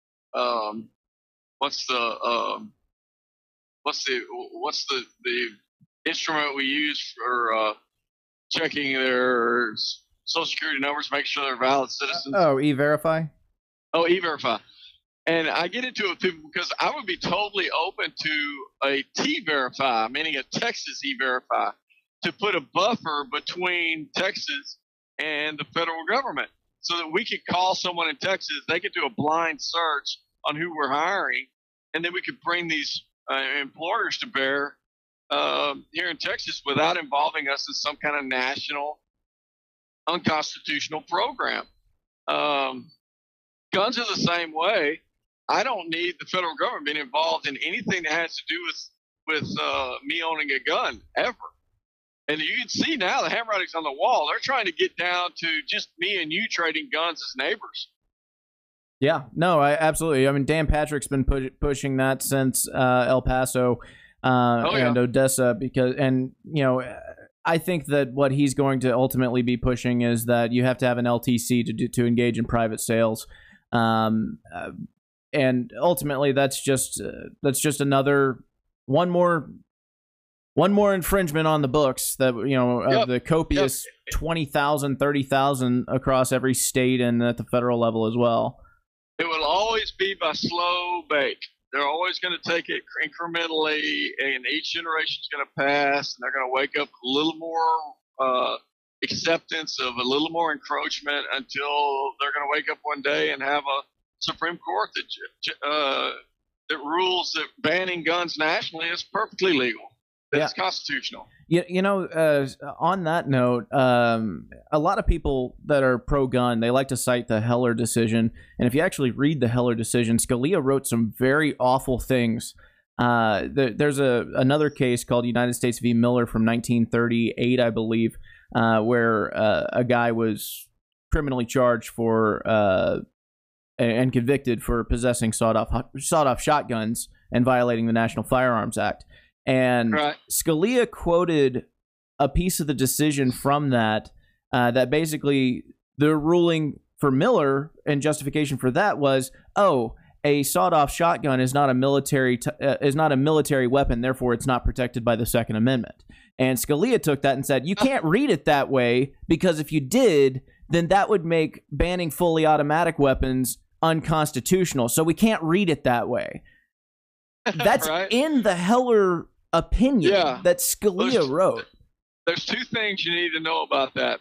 what's the instrument we use for checking their social security numbers, make sure they're valid citizens. E-Verify. Oh, E-Verify. And I get into it with people because I would be totally open to a T-Verify, meaning a Texas E-Verify, to put a buffer between Texas and the federal government so that we could call someone in Texas, they could do a blind search on who we're hiring, and then we could bring these employers to bear here in Texas without involving us in some kind of national unconstitutional program. Guns are the same way. I don't need the federal government being involved in anything that has to do with me owning a gun ever. And you can see now the handwriting's on the wall. They're trying to get down to just me and you trading guns as neighbors. Yeah, no, absolutely. I mean, Dan Patrick's been pushing that since El Paso and Odessa I think that what he's going to ultimately be pushing is that you have to have an LTC to engage in private sales. And ultimately, that's just another one more infringement on the books that of the copious 20,000, 30,000 across every state and at the federal level as well. It will always be by slow bake. They're always going to take it incrementally, and each generation is going to pass, and they're going to wake up a little more acceptance of a little more encroachment until they're going to wake up one day and have a Supreme Court that rules that banning guns nationally is perfectly legal. It's constitutional. On that note, a lot of people that are pro-gun, they like to cite the Heller decision. And if you actually read the Heller decision, Scalia wrote some very awful things. There's another case called United States v. Miller from 1938, I believe, where a guy was criminally charged for and convicted for possessing sawed-off shotguns and violating the National Firearms Act. And Scalia quoted a piece of the decision from that basically the ruling for Miller and justification for that was, a sawed-off shotgun is not a military weapon, therefore it's not protected by the Second Amendment. And Scalia took that and said, you can't read it that way, because if you did, then that would make banning fully automatic weapons unconstitutional. So we can't read it that way. That's in the Heller opinion that Scalia wrote. There's two things you need to know about that.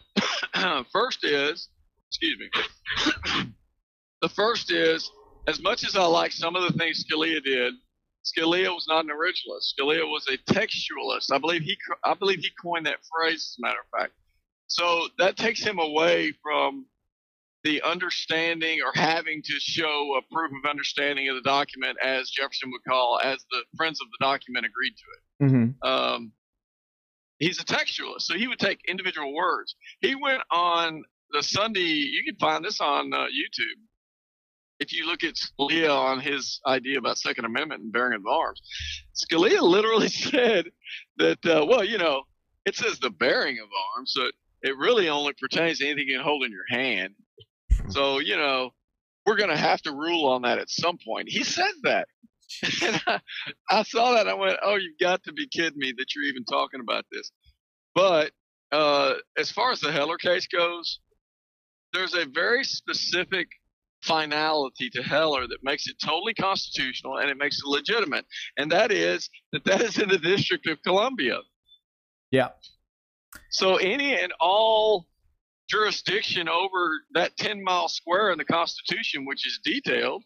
The first is, as much as I like some of the things Scalia did, Scalia was not an originalist. Scalia was a textualist. I believe he coined that phrase, as a matter of fact. So that takes him away from the understanding or having to show a proof of understanding of the document, as Jefferson would call, as the friends of the document agreed to it. Mm-hmm. He's a textualist, so he would take individual words. He went on the Sunday, you can find this on YouTube. If you look at Scalia on his idea about Second Amendment and bearing of arms, Scalia literally said that, it says the bearing of arms, so it really only pertains to anything you can hold in your hand. So, we're going to have to rule on that at some point. He said that. And I saw that. I went, oh, you've got to be kidding me that you're even talking about this. But as far as the Heller case goes, there's a very specific finality to Heller that makes it totally constitutional and it makes it legitimate. And that is in the District of Columbia. Yeah. So any and all jurisdiction over that 10-mile square in the Constitution, which is detailed.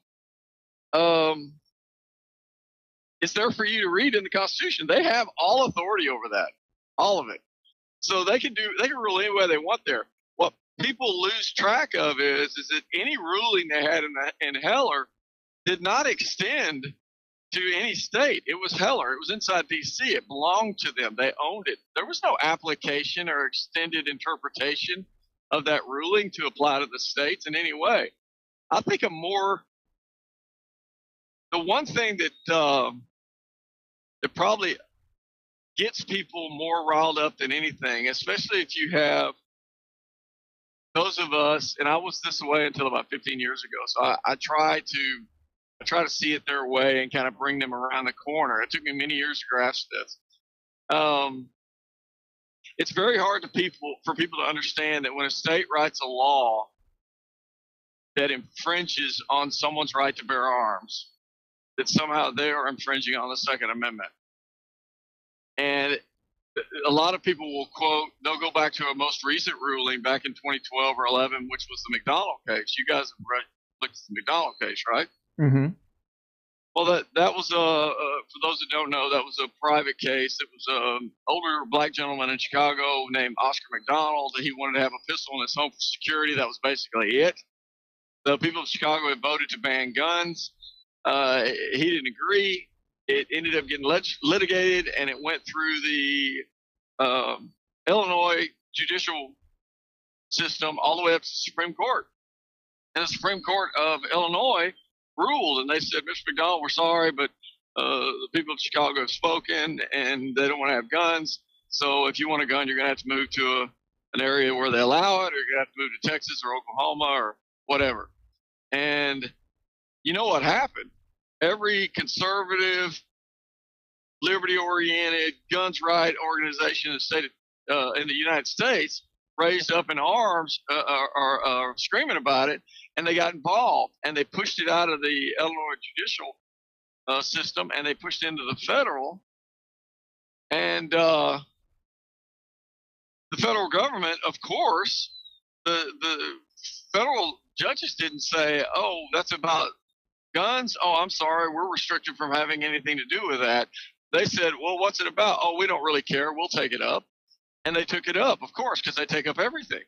It's there for you to read in the Constitution. They have all authority over that, all of it. So they can rule any way they want there. What people lose track of is that any ruling they had in Heller did not extend to any state. It was Heller. It was inside D.C. It belonged to them. They owned it. There was no application or extended interpretation of that ruling to apply to the states in any way. I think the one thing that that probably gets people more riled up than anything, especially if you have those of us, and I was this way until about 15 years ago. So I try to see it their way and kind of bring them around the corner. It took me many years to grasp this. It's very hard for people to understand that when a state writes a law that infringes on someone's right to bear arms, that somehow they are infringing on the Second Amendment. And a lot of people they'll go back to a most recent ruling back in 2012 or 11, which was the McDonald case. You guys have looked at the McDonald case, right? Mm-hmm. Well, that was for those that don't know, that was a private case. It was an older black gentleman in Chicago named Oscar McDonald. He wanted to have a pistol in his home for security. That was basically it. The people of Chicago had voted to ban guns. He didn't agree. It ended up getting litigated, and it went through the Illinois judicial system all the way up to the Supreme Court. And the Supreme Court of Illinois ruled, and they said, Mr. McDonald, we're sorry, but the people of Chicago have spoken, and they don't want to have guns. So if you want a gun, you're going to have to move to an area where they allow it, or you're going to have to move to Texas or Oklahoma or whatever. And you know what happened? Every conservative, liberty-oriented, guns right organization in the United States raised up in arms or screaming about it, and they got involved, and they pushed it out of the Illinois judicial system, and they pushed into the federal. And the federal government, of course, the federal judges didn't say, oh, that's about guns. Oh, I'm sorry, we're restricted from having anything to do with that. They said, well, what's it about? Oh, we don't really care. We'll take it up. And they took it up, of course, because they take up everything.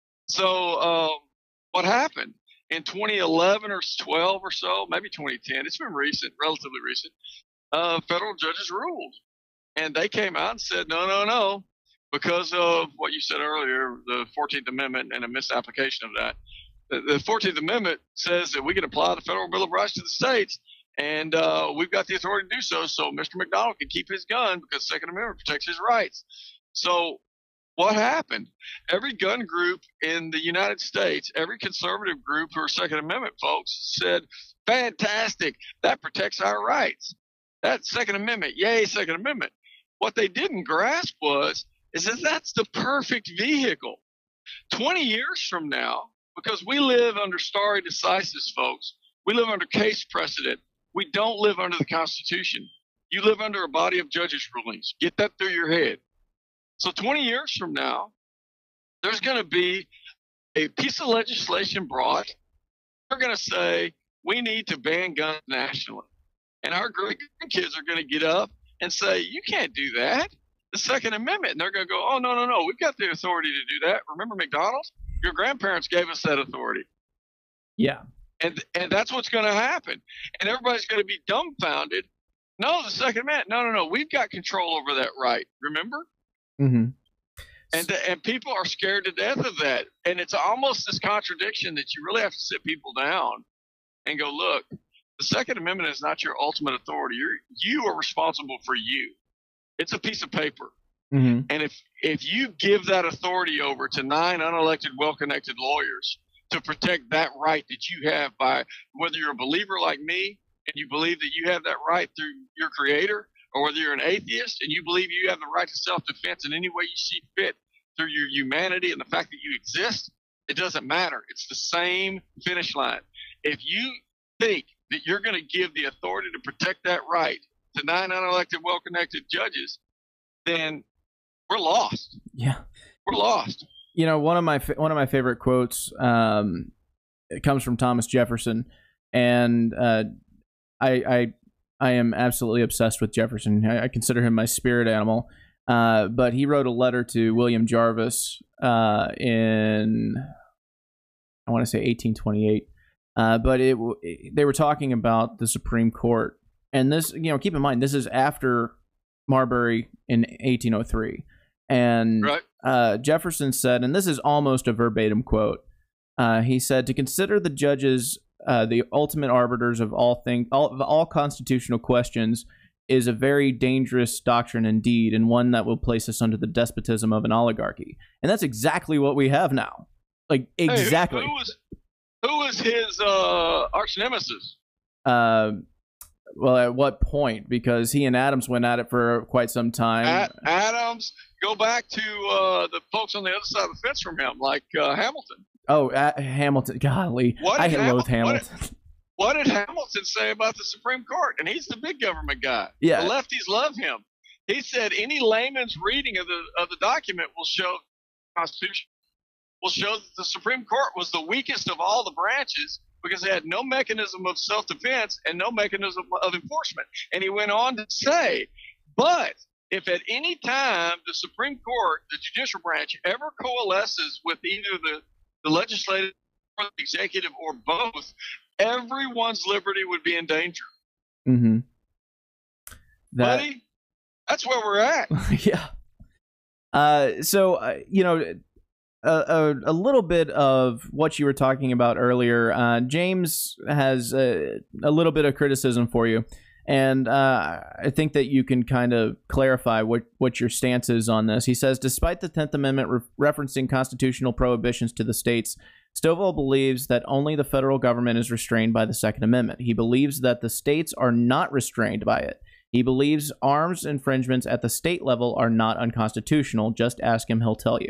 So what happened? In 2011 or 12 or so, maybe 2010, it's been recent, relatively recent, federal judges ruled. And they came out and said, no, because of what you said earlier, the 14th Amendment and a misapplication of that. The 14th Amendment says that we can apply the Federal Bill of Rights to the states, and we've got the authority to do so. So Mr. McDonald can keep his gun because the Second Amendment protects his rights. So what happened? Every gun group in the United States, every conservative group who are Second Amendment folks said, fantastic, that protects our rights. That's Second Amendment. Yay, Second Amendment. What they didn't grasp is that that's the perfect vehicle. 20 years from now, because we live under stare decisis, folks. We live under case precedent. We don't live under the Constitution. You live under a body of judges' rulings. Get that through your head. So 20 years from now, there's going to be a piece of legislation brought. They're going to say, we need to ban guns nationally. And our grandkids are going to get up and say, you can't do that. The Second Amendment. And they're going to go, oh, no. We've got the authority to do that. Remember McDonald's? Your grandparents gave us that authority. Yeah. And that's what's going to happen. And everybody's going to be dumbfounded. No, the Second Amendment. No. We've got control over that right. Remember? Mm-hmm. And people are scared to death of that. And it's almost this contradiction that you really have to sit people down and go, look, the Second Amendment is not your ultimate authority. You are responsible for you. It's a piece of paper. Mm-hmm. And if you give that authority over to 9 unelected, well-connected lawyers to protect that right that you have by whether you're a believer like me and you believe that you have that right through your creator, or whether you're an atheist and you believe you have the right to self-defense in any way you see fit through your humanity and the fact that you exist, it doesn't matter. It's the same finish line. If you think that you're going to give the authority to protect that right to 9 unelected, well-connected judges, then we're lost. Yeah. We're lost. one of my favorite quotes it comes from Thomas Jefferson, and I am absolutely obsessed with Jefferson. I consider him my spirit animal. But he wrote a letter to William Jarvis in, I want to say 1828. But they were talking about the Supreme Court, and this, keep in mind, this is after Marbury in 1803, and right. Jefferson said, and this is almost a verbatim quote. He said, "To consider the judges the ultimate arbiters of all constitutional questions is a very dangerous doctrine indeed, and one that will place us under the despotism of an oligarchy." And that's exactly what we have now. Like, exactly. Hey, who was his arch nemesis? Well, at what point? Because he and Adams went at it for quite some time. Adams, go back to the folks on the other side of the fence from him, like Hamilton. Oh, Hamilton. Golly. I loathe Hamilton. What did Hamilton say about the Supreme Court? And he's the big government guy. Yeah. The lefties love him. He said any layman's reading of the document will show Constitution will show that the Supreme Court was the weakest of all the branches because they had no mechanism of self-defense and no mechanism of enforcement. And he went on to say, but if at any time the Supreme Court, the judicial branch, ever coalesces with either the legislative or the executive or both, everyone's liberty would be in danger. Mm-hmm. Buddy, that's where we're at. Yeah. So, a little bit of what you were talking about earlier. James has a little bit of criticism for you, and I think that you can kind of clarify what your stance is on this. He says, despite the 10th Amendment referencing constitutional prohibitions to the states, Stovall believes that only the federal government is restrained by the Second Amendment. He believes that the states are not restrained by it. He believes arms infringements at the state level are not unconstitutional. Just ask him, he'll tell you.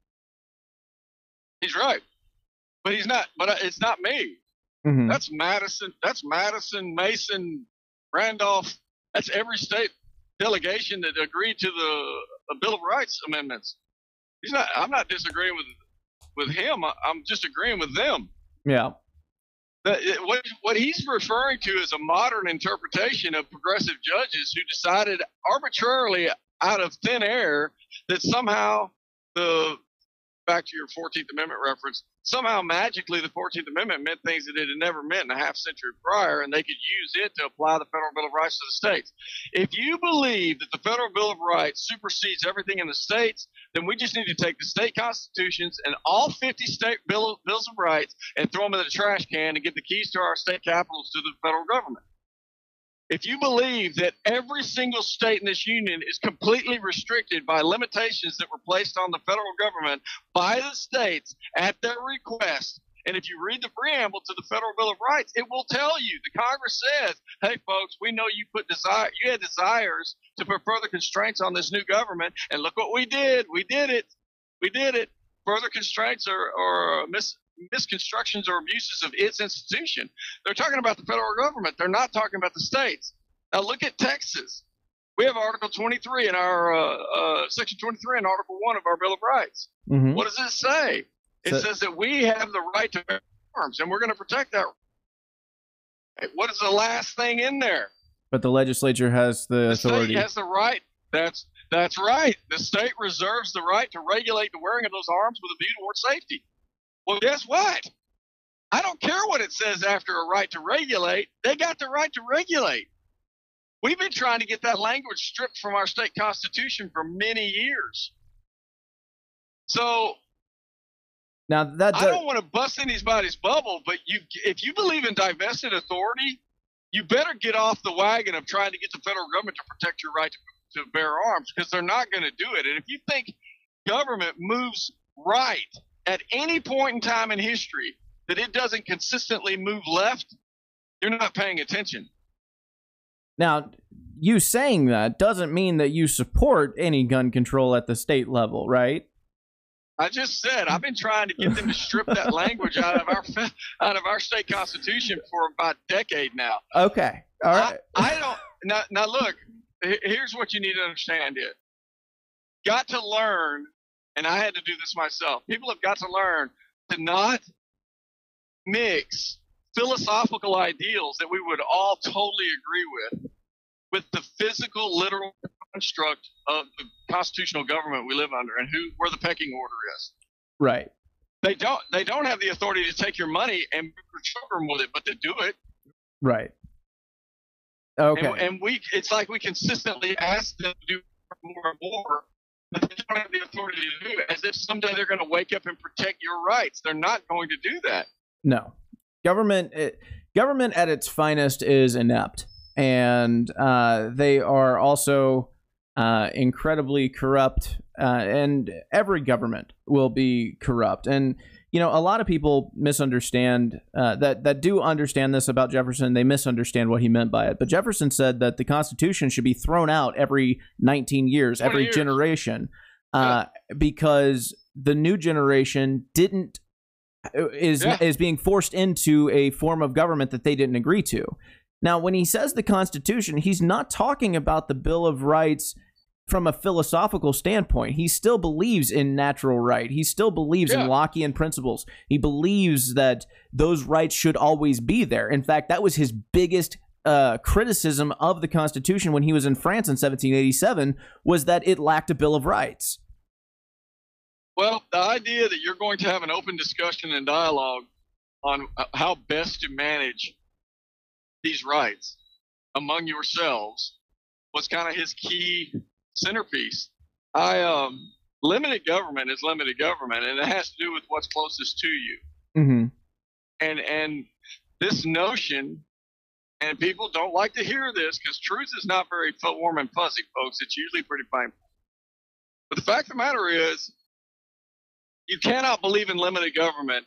He's right, but he's not. But it's not me. Mm-hmm. That's Madison. That's Madison, Mason, Randolph. That's every state delegation that agreed to the Bill of Rights amendments. He's not. I'm not disagreeing with him. I'm just agreeing with them. Yeah. What he's referring to is a modern interpretation of progressive judges who decided arbitrarily out of thin air that somehow back to your 14th Amendment reference, somehow magically the 14th Amendment meant things that it had never meant in a half century prior, and they could use it to apply the Federal Bill of Rights to the states. If you believe that the Federal Bill of Rights supersedes everything in the states, then we just need to take the state constitutions and all 50 state bills of rights and throw them in the trash can and give the keys to our state capitals to the federal government. If you believe that every single state in this union is completely restricted by limitations that were placed on the federal government by the states at their request, and if you read the preamble to the Federal Bill of Rights, it will tell you, the Congress says, hey folks, we know you had desires to put further constraints on this new government, and look what we did. We did it. Further constraints or misconstructions or abuses of its institution. They're talking about the federal government. They're not talking about the states. Now look at Texas. We have Article 23 in our Section 23 in Article 1 of our Bill of Rights. Mm-hmm. What does it say? It says that we have the right to bear arms, and we're going to protect that. What is the last thing in there? But the legislature has the authority. The state has the right. That's right. The state reserves the right to regulate the wearing of those arms with a view toward safety. Well, guess what? I don't care what it says after a right to regulate. They got the right to regulate. We've been trying to get that language stripped from our state constitution for many years. So now I don't want to bust anybody's bubble, but if you believe in divested authority, you better get off the wagon of trying to get the federal government to protect your right to bear arms, because they're not going to do it. And if you think government moves right at any point in time in history, that it doesn't consistently move left, you're not paying attention. Now, you saying that doesn't mean that you support any gun control at the state level, right? I just said I've been trying to get them to strip that language out of our state constitution for about a decade now. Okay, all right. I don't. Now look. Here's what you need to understand: got to learn and I had to do this myself. People have got to learn to not mix philosophical ideals that we would all totally agree with the physical, literal construct of the constitutional government we live under and where the pecking order is. Right. They don't have the authority to take your money and charge them with it, but to do it. Right. Okay. And it's like we consistently ask them to do more and more, but they don't have the authority to do it, as if someday they're going to wake up and protect your rights. They're not going to do that. No. Government at its finest is inept, and they are also incredibly corrupt, and every government will be corrupt. And a lot of people misunderstand that do understand this about Jefferson. They misunderstand what he meant by it. But Jefferson said that the Constitution should be thrown out every 19 years, every generation, because the new generation is being forced into a form of government that they didn't agree to. Now, when he says the Constitution, he's not talking about the Bill of Rights from a philosophical standpoint. He still believes in natural right. He still believes in Lockean principles. He believes that those rights should always be there. In fact, that was his biggest criticism of the Constitution when he was in France in 1787, was that it lacked a Bill of Rights. Well, the idea that you're going to have an open discussion and dialogue on how best to manage these rights among yourselves was kind of his key centerpiece. Limited government is limited government, and it has to do with what's closest to you. Mm-hmm. And this notion, and people don't like to hear this because truth is not very warm and fuzzy, folks. It's usually pretty painful. But the fact of the matter is, you cannot believe in limited government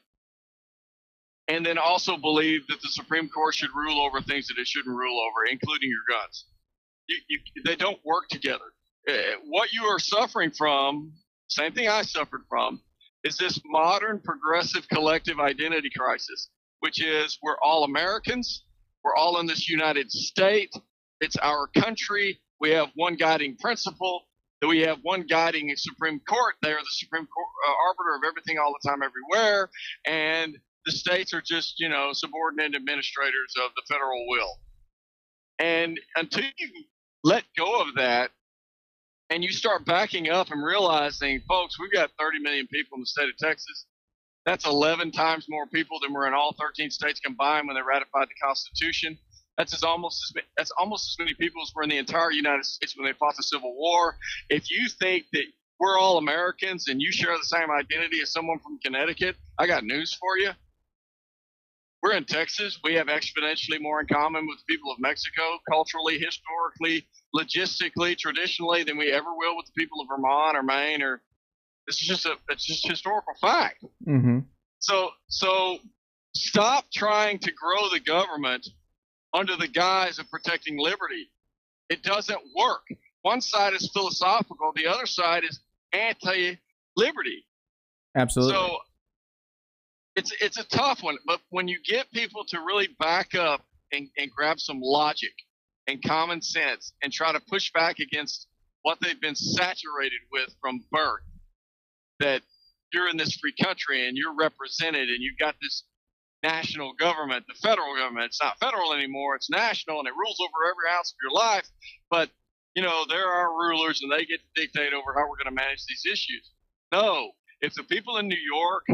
and then also believe that the Supreme Court should rule over things that it shouldn't rule over, including your guns. They don't work together. What you are suffering from, same thing I suffered from, is this modern progressive collective identity crisis, which is we're all Americans. We're all in this United States. It's our country. We have one guiding principle. We have one guiding Supreme Court. They are the Supreme Court arbiter of everything all the time, everywhere. And the states are just, subordinate administrators of the federal will. And until you let go of that and you start backing up and realizing, folks, we've got 30 million people in the state of Texas. That's 11 times more people than were in all 13 states combined when they ratified the Constitution. That's almost as many people as were in the entire United States when they fought the Civil War. If you think that we're all Americans and you share the same identity as someone from Connecticut, I got news for you. We're in Texas. We have exponentially more in common with the people of Mexico, culturally, historically, logistically, traditionally, than we ever will with the people of Vermont or Maine. Or it's just historical fact. Mm-hmm. So stop trying to grow the government under the guise of protecting liberty. It doesn't work. One side is philosophical, the other side is anti-liberty. Absolutely. So it's a tough one, but when you get people to really back up and grab some logic and common sense and try to push back against what they've been saturated with from birth, that you're in this free country and you're represented and you've got this national government, the federal government. It's not federal anymore, it's national, and it rules over every ounce of your life. But, there are rulers and they get to dictate over how we're going to manage these issues. No, if the people in New York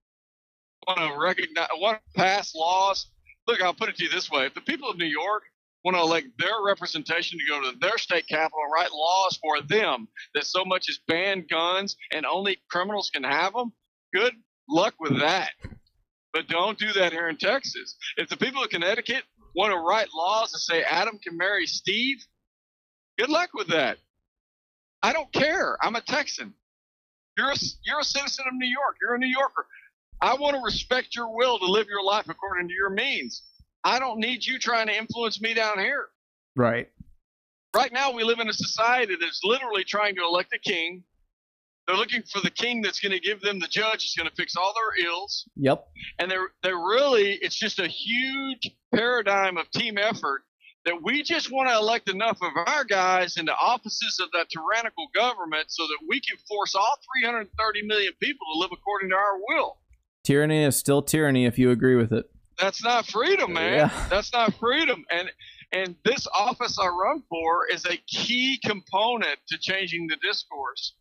want to pass laws, look, I'll put it to you this way. If the people of New York want to elect their representation to go to their state capital and write laws for them that so much as ban guns and only criminals can have them, good luck with that. But don't do that here in Texas. If the people of Connecticut want to write laws that say Adam can marry Steve, good luck with that. I don't care. I'm a Texan. You're a citizen of New York. You're a New Yorker. I want to respect your will to live your life according to your means. I don't need you trying to influence me down here. Right. Right now, we live in a society that's literally trying to elect a king. They're looking for the king that's going to give them the judge that's going to fix all their ills. Yep. And they're really, it's just a huge paradigm of team effort that we just want to elect enough of our guys into offices of that tyrannical government so that we can force all 330 million people to live according to our will. Tyranny is still tyranny if you agree with it. That's not freedom, man. Yeah. That's not freedom. And this office I run for is a key component to changing the discourse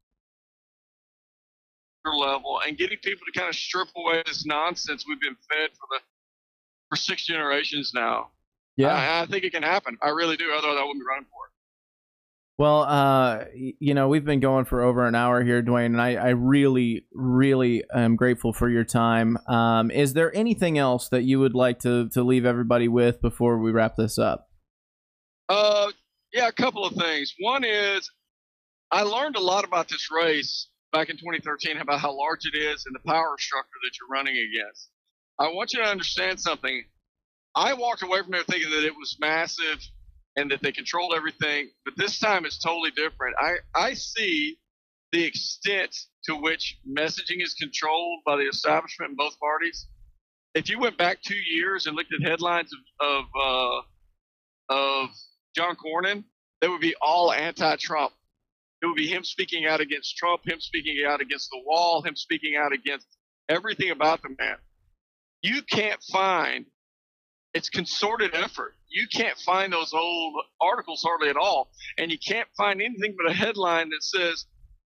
level and getting people to kind of strip away this nonsense we've been fed for 6 generations now. Yeah, I think it can happen. I really do. Otherwise, I wouldn't be running for it. Well, we've been going for over an hour here, Dwayne, and I really, really am grateful for your time. Is there anything else that you would like to leave everybody with before we wrap this up? Yeah, a couple of things. One is I learned a lot about this race back in 2013 about how large it is and the power structure that you're running against. I want you to understand something. I walked away from there thinking that it was massive and that they controlled everything, but this time it's totally different. I see the extent to which messaging is controlled by the establishment in both parties. If you went back 2 years and looked at headlines of John Cornyn, they would be all anti-Trump. It would be him speaking out against Trump, him speaking out against the wall, him speaking out against everything about the man. You can't find, it's concerted effort. You can't find those old articles hardly at all. And you can't find anything but a headline that says,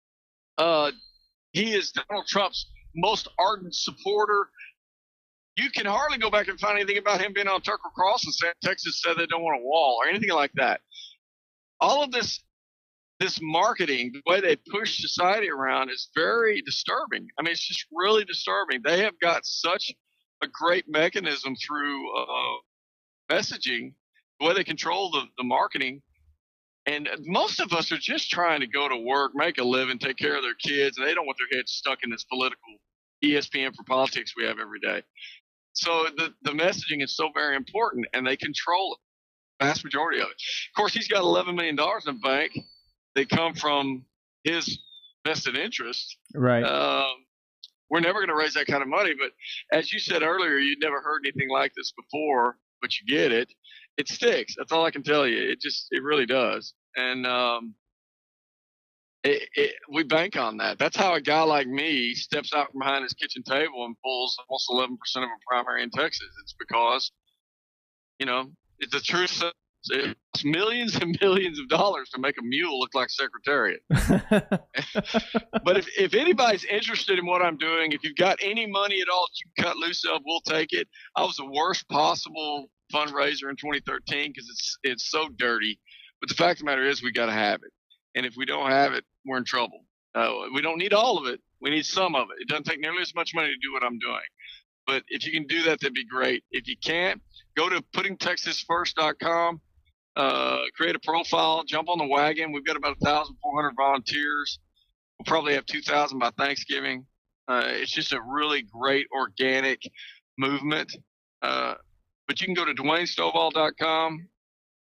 he is Donald Trump's most ardent supporter. You can hardly go back and find anything about him being on Tucker Carlson saying Texas said they don't want a wall or anything like that. All of this marketing, the way they push society around is very disturbing. I mean, it's just really disturbing. They have got such a great mechanism through messaging, the way they control the marketing. And most of us are just trying to go to work, make a living, take care of their kids, and they don't want their heads stuck in this political ESPN for politics we have every day. So the messaging is so very important, and they control it, the vast majority of it. Of course, he's got $11 million in the bank. They come from his vested interest. Right. We're never going to raise that kind of money. But as you said earlier, you'd never heard anything like this before, but you get it. It sticks. That's all I can tell you. It really does. And we bank on that. That's how a guy like me steps out from behind his kitchen table and pulls almost 11% of a primary in Texas. It's because, it's the truth. It's millions and millions of dollars to make a mule look like Secretariat. But if anybody's interested in what I'm doing, if you've got any money at all that you can cut loose of, we'll take it. I was the worst possible fundraiser in 2013 because it's so dirty. But the fact of the matter is we got to have it. And if we don't have it, we're in trouble. We don't need all of it. We need some of it. It doesn't take nearly as much money to do what I'm doing. But if you can do that, that'd be great. If you can't, go to puttingtexasfirst.com. Create a profile, jump on the wagon. We've got about 1,400 volunteers. We'll probably have 2,000 by Thanksgiving. It's just a really great organic movement. But you can go to DwayneStovall.com,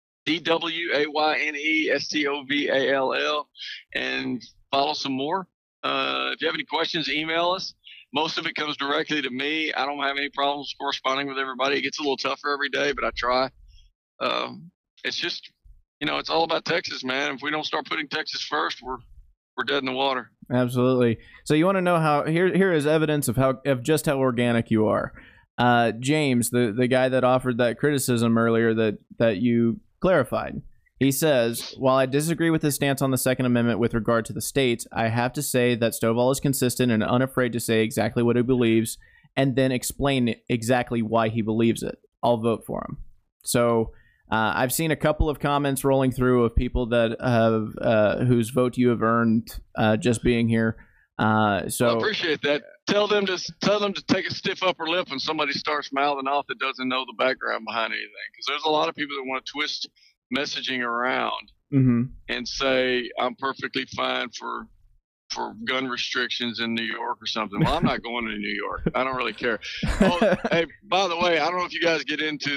DWAYNESTOVALL, and follow some more. If you have any questions, email us. Most of it comes directly to me. I don't have any problems corresponding with everybody. It gets a little tougher every day, but I try. It's just, it's all about Texas, man. If we don't start putting Texas first, we're dead in the water. Absolutely. So you want to know how? Here is evidence of just how organic you are. James, the guy that offered that criticism earlier that you clarified, he says, while I disagree with his stance on the Second Amendment with regard to the states, I have to say that Stovall is consistent and unafraid to say exactly what he believes and then explain exactly why he believes it. I'll vote for him. So I've seen a couple of comments rolling through of people that have whose vote you have earned just being here. So I appreciate that. Tell them to take a stiff upper lip when somebody starts mouthing off that doesn't know the background behind anything, because there's a lot of people that want to twist messaging around and say I'm perfectly fine for gun restrictions in New York or something. Well, I'm not going to New York. I don't really care. Oh, hey, by the way, I don't know if you guys get into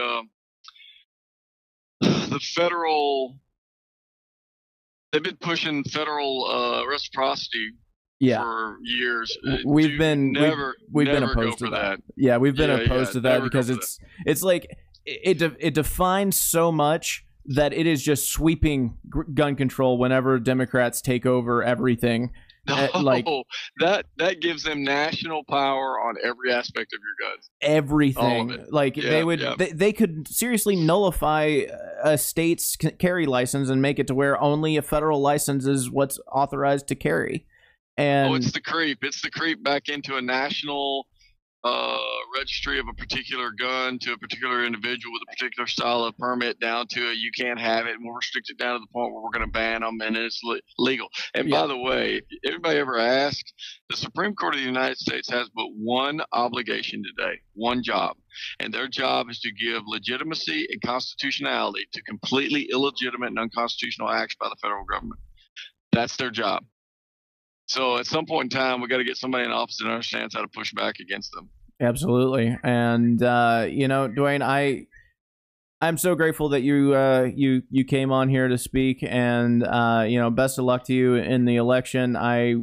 the federal. They've been pushing federal reciprocity for years. We've been opposed to that. Yeah, we've been opposed to that because it's like it defines so much that it is just sweeping gun control whenever Democrats take over everything. No, like that gives them national power on every aspect of your guns. Everything. Like they could seriously nullify a state's carry license and make it to where only a federal license is what's authorized to carry. And it's the creep. It's the creep back into a national registry of a particular gun to a particular individual with a particular style of permit down to you can't have it, and we'll restrict it down to the point where we're going to ban them, and it's legal. And by the way, if anybody ever asks, the Supreme Court of the United States has but one obligation today, one job, and their job is to give legitimacy and constitutionality to completely illegitimate and unconstitutional acts by the federal government. That's their job. So at some point in time, we got to get somebody in office that understands how to push back against them. Absolutely. And, Dwayne, I'm so grateful that you came on here to speak, and, best of luck to you in the election. I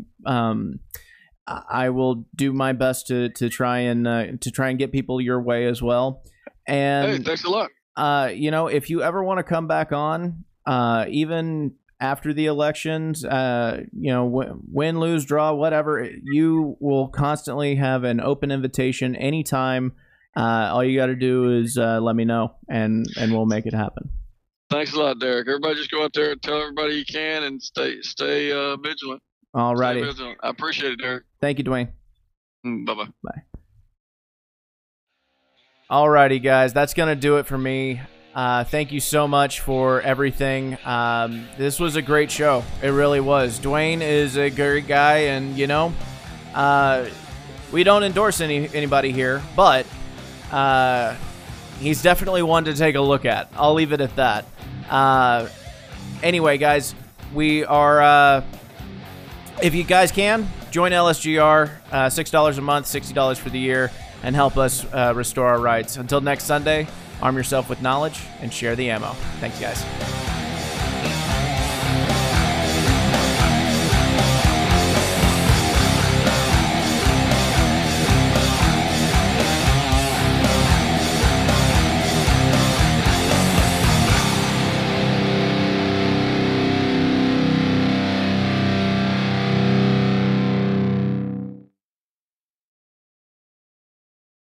will do my best to try and get people your way as well. And hey, thanks a lot. If you ever want to come back on, even after the elections, win, lose, draw, whatever, you will constantly have an open invitation anytime. All you got to do is let me know, and we'll make it happen. Thanks a lot, Derek. Everybody just go out there and tell everybody you can, and stay vigilant. All righty. I appreciate it, Derek. Thank you, Dwayne. Bye-bye. Bye. All righty, guys. That's going to do it for me. Thank you so much for everything. This was a great show. It really was. Dwayne is a great guy, and we don't endorse anybody here, but he's definitely one to take a look at. I'll leave it at that. Anyway, guys, we are if you guys can, join LSGR, $6 a month, $60 for the year, and help us restore our rights. Until next Sunday, arm yourself with knowledge and share the ammo. Thanks, guys.